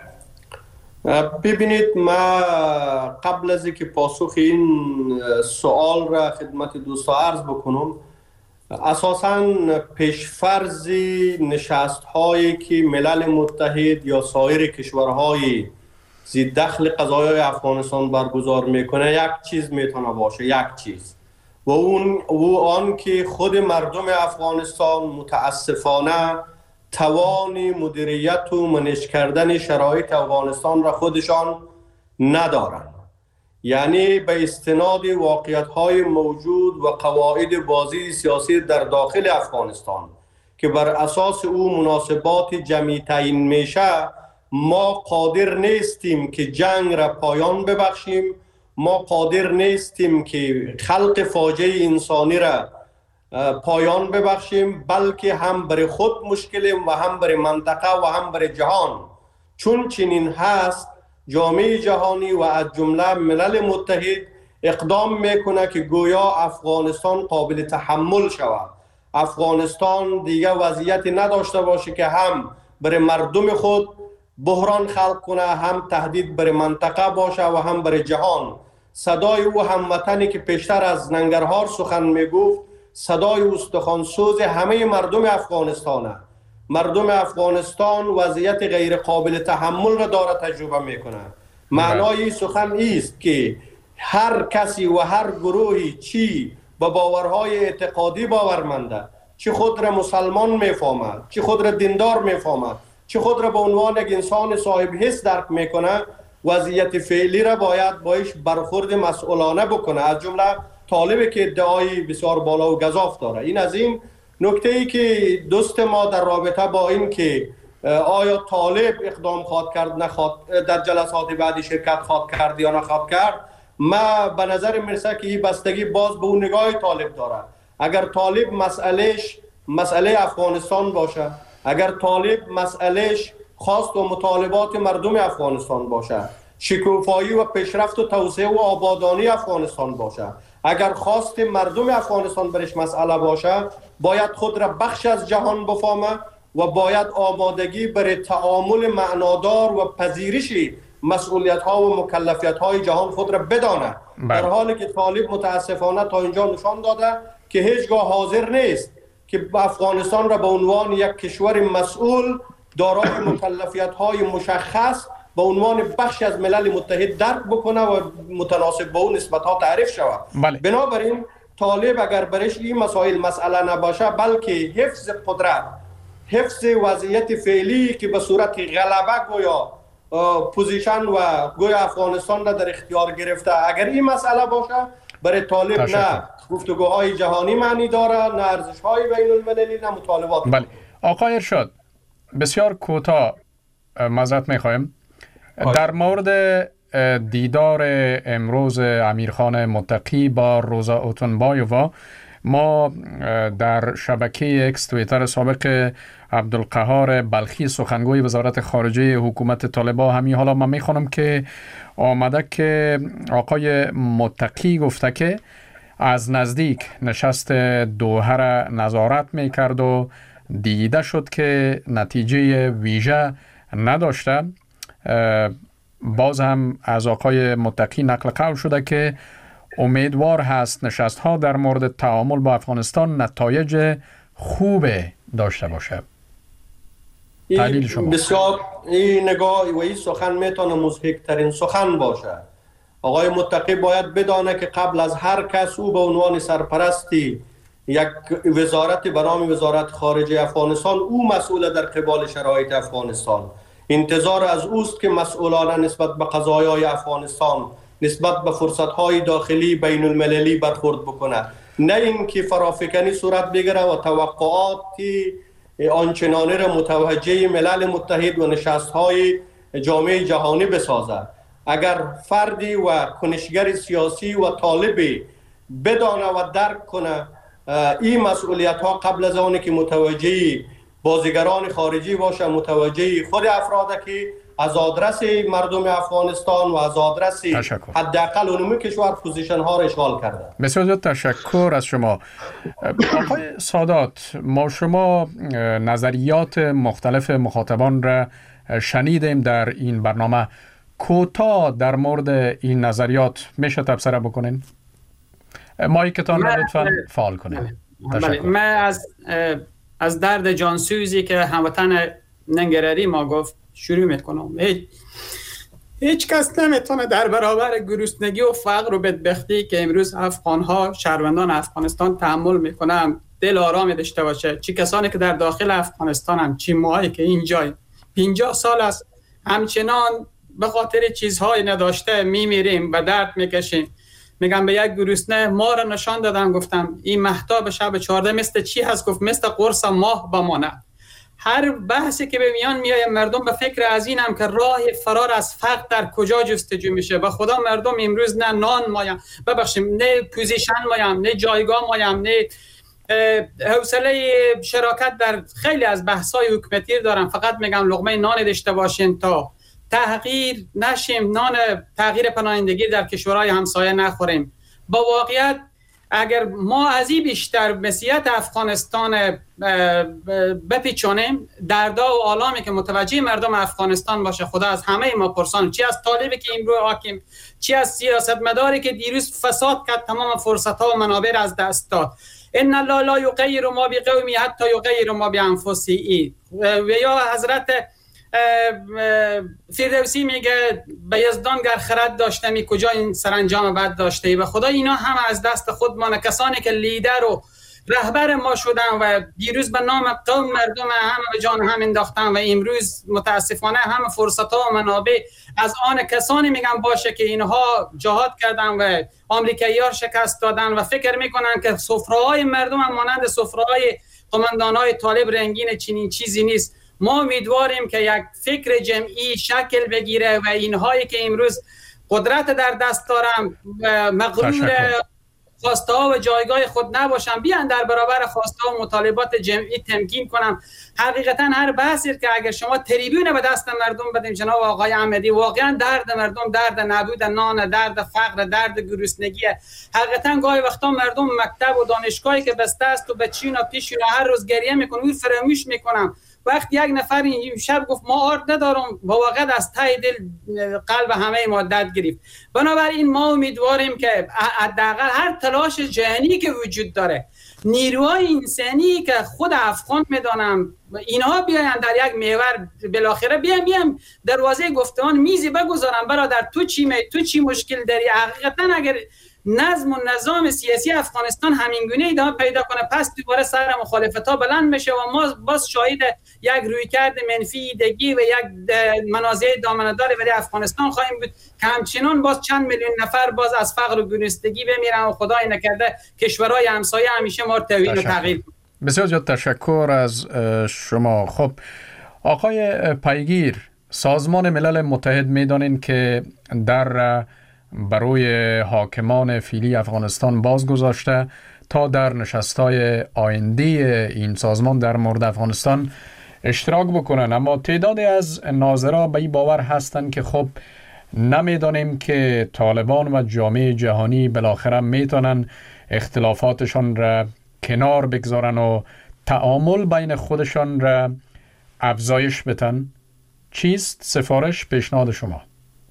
Speaker 6: ببینید ما قبل از اینکه پاسخ این سوال را خدمت دوستا عرض بکنم اساساً پیشفرض نشست هایی که ملل متحد یا سایر کشورهای زیر دخل قضایای افغانستان برگزار میکنه یک چیز میتونه باشه، یک چیز و اون و آن که خود مردم افغانستان متاسفانه توان مدیریت و منیج کردن شرایط افغانستان را خودشان ندارند. یعنی به استناد واقعیت‌های موجود و قواعد بازی سیاسی در داخل افغانستان که بر اساس او مناسبات جمعی تعیین میشه، ما قادر نیستیم که جنگ را پایان ببخشیم. ما قادر نیستیم که خلق فاجعه انسانی را پایان ببخشیم، بلکه هم برای خود مشکلیم و هم برای منطقه و هم برای جهان. چون چنین هست جامعه جهانی و از جمله ملل متحد اقدام میکنه که گویا افغانستان قابل تحمل شود. افغانستان دیگه وضعیتی نداشته باشه که هم برای مردم خود بحران خلق کنه، هم تهدید برای منطقه باشه و هم برای جهان. صدای او هموطنی که پیشتر از ننگرهار سخن میگفت صدای استخوانسوز همه مردم افغانستانه. مردم افغانستان وضعیت غیر قابل تحمل را داره تجربه میکنه. معنای سخن است که هر کسی و هر گروهی چی با باورهای اعتقادی باورمنده، چی خود را مسلمان میفهمد، چی خود را دیندار میفهمد، چی خود را به عنوان یک انسان صاحب حس درک میکنه، وضعیت فعلی را باید باش برخورد مسئولانه بکنه. از جمله طالبی که ادعای بسیار بالا و گزاف داره. این از این نکته ای که دوست ما در رابطه با این که آیا طالب اقدام خواد کرد نخواد، در جلسات بعدی شرکت خواد کرد یا نخواد کرد، ما به نظر میرسه که این بستگی باز به اون نگاه طالب داره. اگر طالب مسئلهش مسئله افغانستان باشه، اگر طالب مسئلهش خواست و مطالبات مردم افغانستان باشه، شکوفایی و پیشرفت و توسعه و آبادانی افغانستان باشه، اگر خواست مردم افغانستان برش مسئله باشه، باید خود را بخش از جهان بفهمه و باید آمادگی برای تعامل معنادار و پذیرش مسئولیت ها و مکلفیت های جهان خود را بدانه. در حالی که طالب متاسفانه تا اینجا نشان داده که هیچگاه حاضر نیست که افغانستان را به عنوان یک کشور مسئول دارای مکلفیت های مشخص به عنوان بخش از ملل متحد درک بکنه و متناسب با اون نسبت ها تعریف شود.
Speaker 3: بله.
Speaker 6: بنابراین طالب اگر برش این مسائل مسئله نباشه، بلکه حفظ قدرت، حفظ وضعیت فعلی که به صورت غلبه گویا پوزیشن و گویا افغانستان را در اختیار گرفته، اگر این مسئله باشه برای طالب
Speaker 3: تشکر.
Speaker 6: نه گفتگوهای جهانی معنی داره، نه ارزش‌های بین المللی، نه مطالبات.
Speaker 3: بله. آقای ارشاد بسیار کوتاه معذرت می‌خوایم در مورد دیدار امروز امیرخان متقی با روزا اوتونبایووا، ما در شبکه اکس توییتر سابق عبدالقهار بلخی سخنگوی وزارت خارجه حکومت طالبان همین حالا من میخوانم که آمده که آقای متقی گفته که از نزدیک نشست دوحه را نظارت میکرد و دیده شد که نتیجه ویژه نداشته. باز هم از آقای متقی نقل قول شده که امیدوار هست نشست ها در مورد تعامل با افغانستان نتایج خوب داشته باشه.
Speaker 6: این بسیار این نگاه و این سخن میتونه مضحک ترین سخن باشه. آقای متقی باید بدانه که قبل از هر کس او به عنوان سرپرستی یک وزارت به نام وزارت خارجه افغانستان او مسئول در قبال شرایط افغانستان. انتظار از اوست که مسئولانه نسبت به قضایای افغانستان، نسبت به فرصت‌های داخلی بین المللی برخورد بکنه، نه اینکه فرافکنی صورت بگیره و توقعاتی آنچنانی را متوجه ملل متحد و نشست‌های جامعه جهانی بسازد. اگر فردی و کنشگر سیاسی و طالبی بدانه و درک کنه این مسئولیت‌ها قبل از آنی که متوجه بازیگران خارجی باشه، متوجه خود افراده که از آدرس مردم افغانستان و از آدرس حداقل علوم کشور پوزیشن ها را اشغال کرده.
Speaker 3: بسیار زیاد تشکر از شما. آقای سادات، ما شما نظریات مختلف مخاطبان را شنیدیم در این برنامه. کوتاه در مورد این نظریات میشه تبصره بکنین؟ مایکتان را لطفاً فعال کنین.
Speaker 7: تشکر. من از از درد جانسوزی که هموطن ننگرری ما گفت شروع میکنم. هیچ هیچ کس نمیتونه در برابر گرسنگی و فقر و بدبختی که امروز افغان‌ها، شهروندان افغانستان تحمل میکنن دل آرامی داشته باشه. چی کسانی که در داخل افغانستان هم، چی ماهایی که اینجای پنجاه سال است همچنان به خاطر چیزهای نداشته میمیریم و درد میکشیم. میگم به یک گرسنه ما را نشان دادن، گفتم این مهتاب شب چهارده مثل چی هست؟ گفت مثل قرص ماه بمانه. هر بحثی که به میان میایه مردم به فکر از اینم که راه فرار از فقر در کجا جستجو میشه. به خدا مردم امروز نه نان مایم، ببخشیم، نه پوزیشن مایم، نه جایگاه مایم، نه حوصله شراکت در خیلی از بحث‌های حکومتی دارن. فقط میگم لقمه نان داشته باشین تا تغییر نشیم، نان تغییر پناهندگی در کشورهای همسایه نخوریم. با واقعیت اگر ما از این بیشتر مسیحیت افغانستان بپیچانیم، دردا و آلامی که متوجه مردم افغانستان باشه، خدا از همه ما پرسان، چی از طالبی که امروز حاکم، چی از سیاستمداری که دیروز فساد کرد، تمام فرصت‌ها و منابع از دست داد. ان الله لا یغیر ما بقوم حتی یغیروا ما بانفسهم. و یا حضرت فردوسی میگه به یزدان گر خرد داشته می کجا این سرانجام بد داشته ای. و خدا اینا هم از دست خود ما، کسانی که لیدر و رهبر ما شدن و دیروز به نام قوم مردم همه به جان هم انداختن و امروز متاسفانه هم فرصت ها و منابع از آن کسانی میگن باشه که اینها جهاد کردن و آمریکایی‌ها شکست دادن و فکر میکنن که سفره‌های مردم هم مانند سفره‌های قماندان‌های طالب رنگین چنین چیزی نیست. ما امیدواریم که یک فکر جمعی شکل بگیره و اینهایی که امروز قدرت در دست دارن مغرور خواسته ها و جایگاه خود نباشن، بیان در برابر خواسته ها و مطالبات جمعی تمکین کنن. حقیقتا هر بحثی که اگر شما تریبیون به دست مردم بدیم جناب آقای احمدی، واقعا درد مردم درد نبود نان، درد فقر، درد گرسنگی. حقیقتا گاهی وقتا مردم مکتب و دانشگاهی که بسته است و بچینا پیش رو هر روز گریه میکنن و فراموش میکنن. وقتی یک نفر این شب گفت ما آرد ندارم، واقعا از ته دل قلب همه ما درد گرفت. بنابراین ما امیدواریم که حداقل هر تلاش جهانی که وجود داره، نیروهای انسانی که خود افغان میدانم اینها بیاین در یک محور بالاخره بیان بیان دروازه گفتمان میزی بگذارن برادر تو چی می تو چی مشکل داری. حقیقتا اگر نظم و نظام سیاسی افغانستان همینگونه ادامه پیدا کنه، پس دوباره سر مخالفت ها بلند بشه و ما باز شاهد یک رویکرد منفی ایدگی و یک منازع دامنه‌دار برای افغانستان خواهیم بود که همچنان باز چند میلیون نفر باز از فقر و گرسنگی بمیرن و خدای نکرده کشورهای همسایه همیشه ما رو توهین و تغییر کنه.
Speaker 3: بسیار زیاد تشکر از شما. خب آقای پیگیر، سازمان ملل متحد میدانین که در برای حاکمان فعلی افغانستان باز گذاشته تا در نشست‌های آینده این سازمان در مورد افغانستان اشتراک بکنن، اما تعدادی از ناظرها به این باور هستند که خب نمیدانیم که طالبان و جامعه جهانی بالاخره میتونن اختلافاتشان را کنار بگذارن و تعامل بین خودشان را افزایش بدن. چیست سفارش پیشنهاد شما؟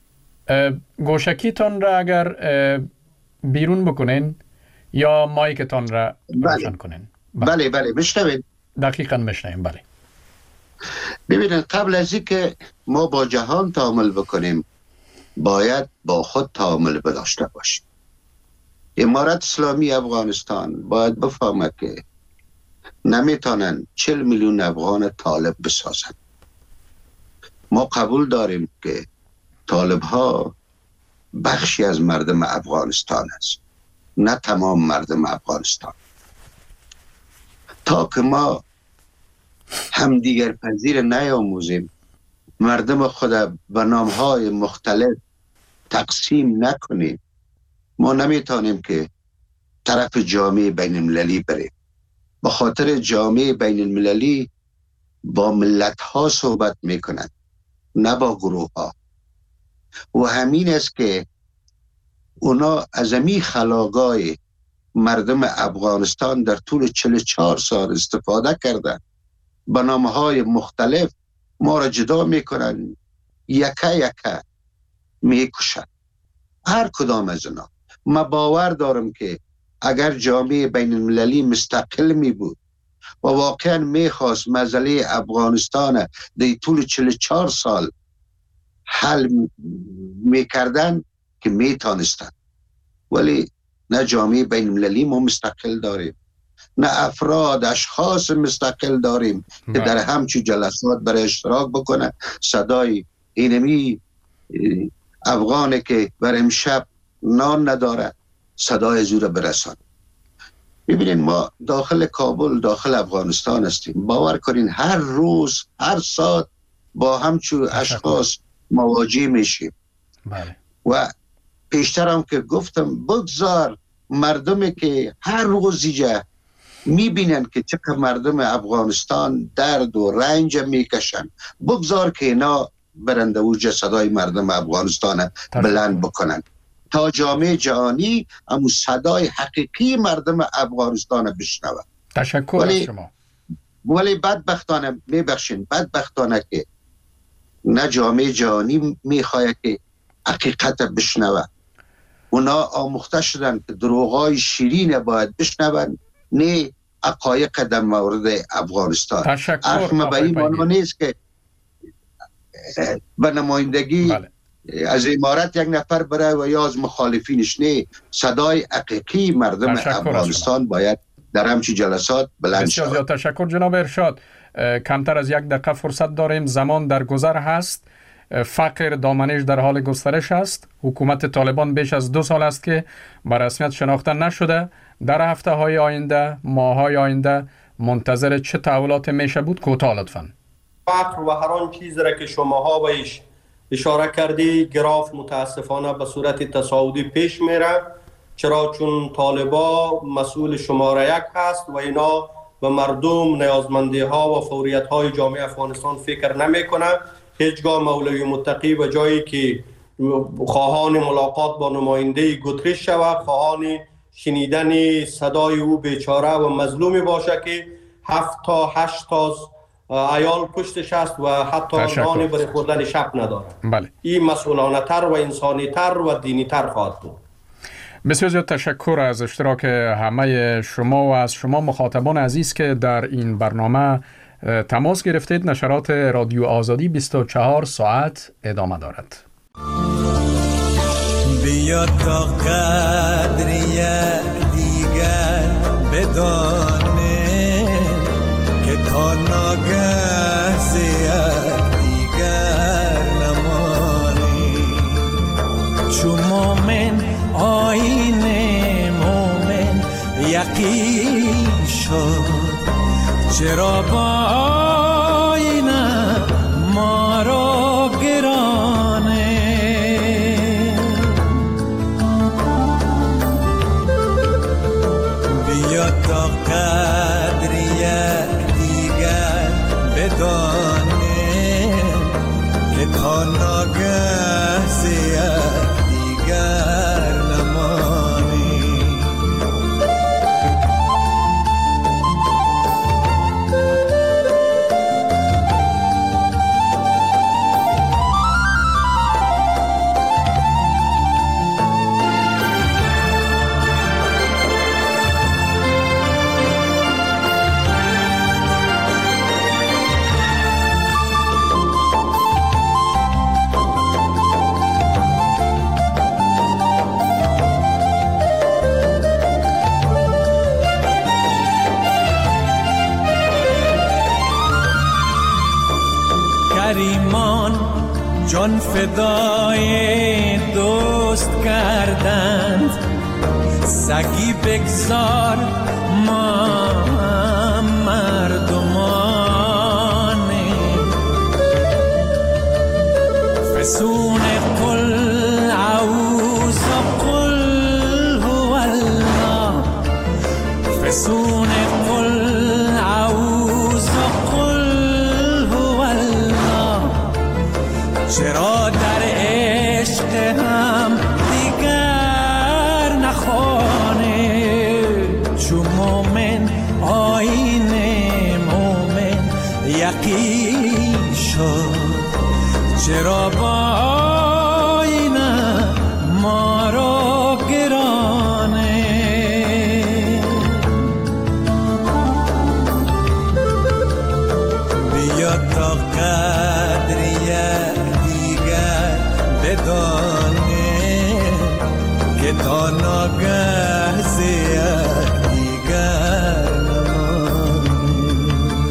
Speaker 3: گوشکیتان را اگر بیرون بکنین یا مایکتان را روشن کنین.
Speaker 8: بله بله بشنوید.
Speaker 3: دقیقاً بشنویم. بله
Speaker 8: ببینید، قبل از اینکه ما با جهان تعامل بکنیم باید با خود تعامل داشته باشیم. امارت اسلامی افغانستان باید بفهمه که نمیتونن چل میلیون افغان طالب بسازن. ما قبول داریم که طالب ها بخشی از مردم افغانستان است، نه تمام مردم افغانستان. تا که ما همدیگر پذیر نیاموزیم، مردم خود به نامهای مختلف تقسیم نکنیم، ما نمیتونیم که طرف جامعه بین المللی بریم. به خاطر جامعه بین المللی با ملت ها صحبت میکنند، نه با گروه ها. و همین است که اونا از امی خلاقای مردم افغانستان در طول چهل و چهار سال استفاده کردن، به نامهای مختلف ما را جدا میکنن، یکه یکه میکشن هر کدام از اونا. ما باور دارم که اگر جامعه بین المللی مستقل می بود و واقعا میخواست مسئله افغانستان در طول چهل و چهار سال حل میکردن که میتونستن، ولی نه جامعه بین المللی ما مستقل داریم، نه افراد اشخاص مستقل داریم که در همچون جلسات برای اشتراک بکنه صدای اینمی افغانه که بر امشب نان نداره صدای زور برسان. ببینید، ما داخل کابل، داخل افغانستان هستیم. باور کنین هر روز هر ساعت با همچون اشخاص مواجه میشیم.
Speaker 3: بله.
Speaker 8: و پیشتر هم که گفتم بگذار مردمی که هر روز اینجا میبینن که چقدر مردم افغانستان درد و رنج میکشن، بگذار که اینا برنده اوج صدای مردم افغانستان بلند بکنن تا جامعه جهانی امو صدای حقیقی مردم افغانستان بشنوه.
Speaker 3: تشکر
Speaker 8: ولی
Speaker 3: از شما.
Speaker 8: ولی بدبختانه میبخشین بدبختانه که نه جامعه جهانی میخواه که حقیقت بشنوه. اونا آموخته شدن که دروغای شیرین باید بشنون، نه حقایق در مورد افغانستان.
Speaker 3: تشکر.
Speaker 8: ما به این معنی نیست که به نمایندگی بله. از امارت یک نفر بره و یا از مخالفینش نه، صدای حقیقی مردم افغانستان باید در همچین جلسات بلند شود.
Speaker 3: بسیار تشکر جناب ارشاد. کمتر از یک دقیقه فرصت داریم، زمان در گذر هست، فقر دامنش در حال گسترش است. حکومت طالبان بیش از دو سال است که به رسمیت شناخته نشده. در هفته های آینده، ماه های آینده منتظر چه تحولاتی میشه بود؟ کوتاه لطفاً.
Speaker 6: فقر و هر آن چیزی را که شماها بهش اشاره کردی، گراف متاسفانه به صورت تصاعدی پیش میره، چرا چون طالبا مسئول شماره یک هست و اینا به مردم نیازمندی ها و فوریت های جامعه افغانستان فکر نمیکنه. هیچگاه مولوی متقی و جایی که خواهان ملاقات با نماینده گوتریش شود، خواهان شنیدن صدای او بیچاره و مظلومی باشه که هفت تا هشت تا عیال پشتش است و حتی نان برای خوردن شب نداره.
Speaker 3: بله.
Speaker 6: این مسئولانه تر و انسانی تر و دینی تر خواهد بود.
Speaker 3: بسیار زیاد تشکر از اشتراک همه شما و از شما مخاطبان عزیز که در این برنامه تماس گرفتید. نشرات رادیو آزادی بیست و چهار ساعت ادامه دارد.
Speaker 15: بیا تا قدر یک دیگر بدانه که تا ناگه زیاد دیگر نمانی. چو مومن آیین مومن یقین شد، چرا با آینه ما را گرانه. بیا تا قدر یک دیگر بدانه که تا ناگه زیاد دیگر نمانی. جان فدای دوست کردند، سگی بگذار ما مردمانیم. فسون قل اعوذ قل هو الله، فسون قل اعوذ قل هو الله. چرا در عشق هم دیگر نخوانه؟ چو مومن آیین مومن یقین شد، چرا با آینه ما را گرانه؟ بیا تا قدر بدانه که تا ناگه زیاد دیگر نمانی.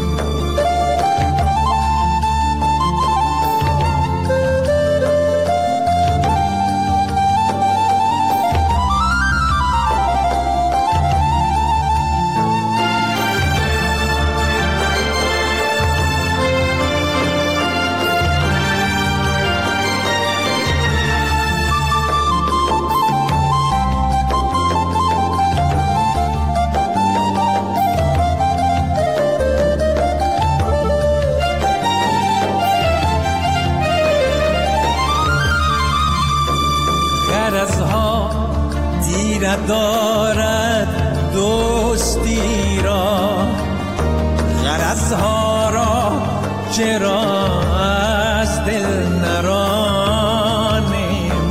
Speaker 15: دارد دوستی را، غرضها را چرا از دل نرانیم؟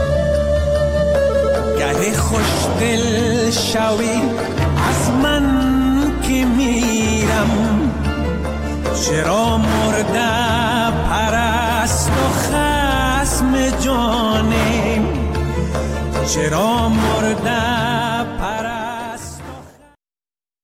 Speaker 15: گه خوش دل شوی از من چرا مرده پرست و خصم جانیم، چرا مرده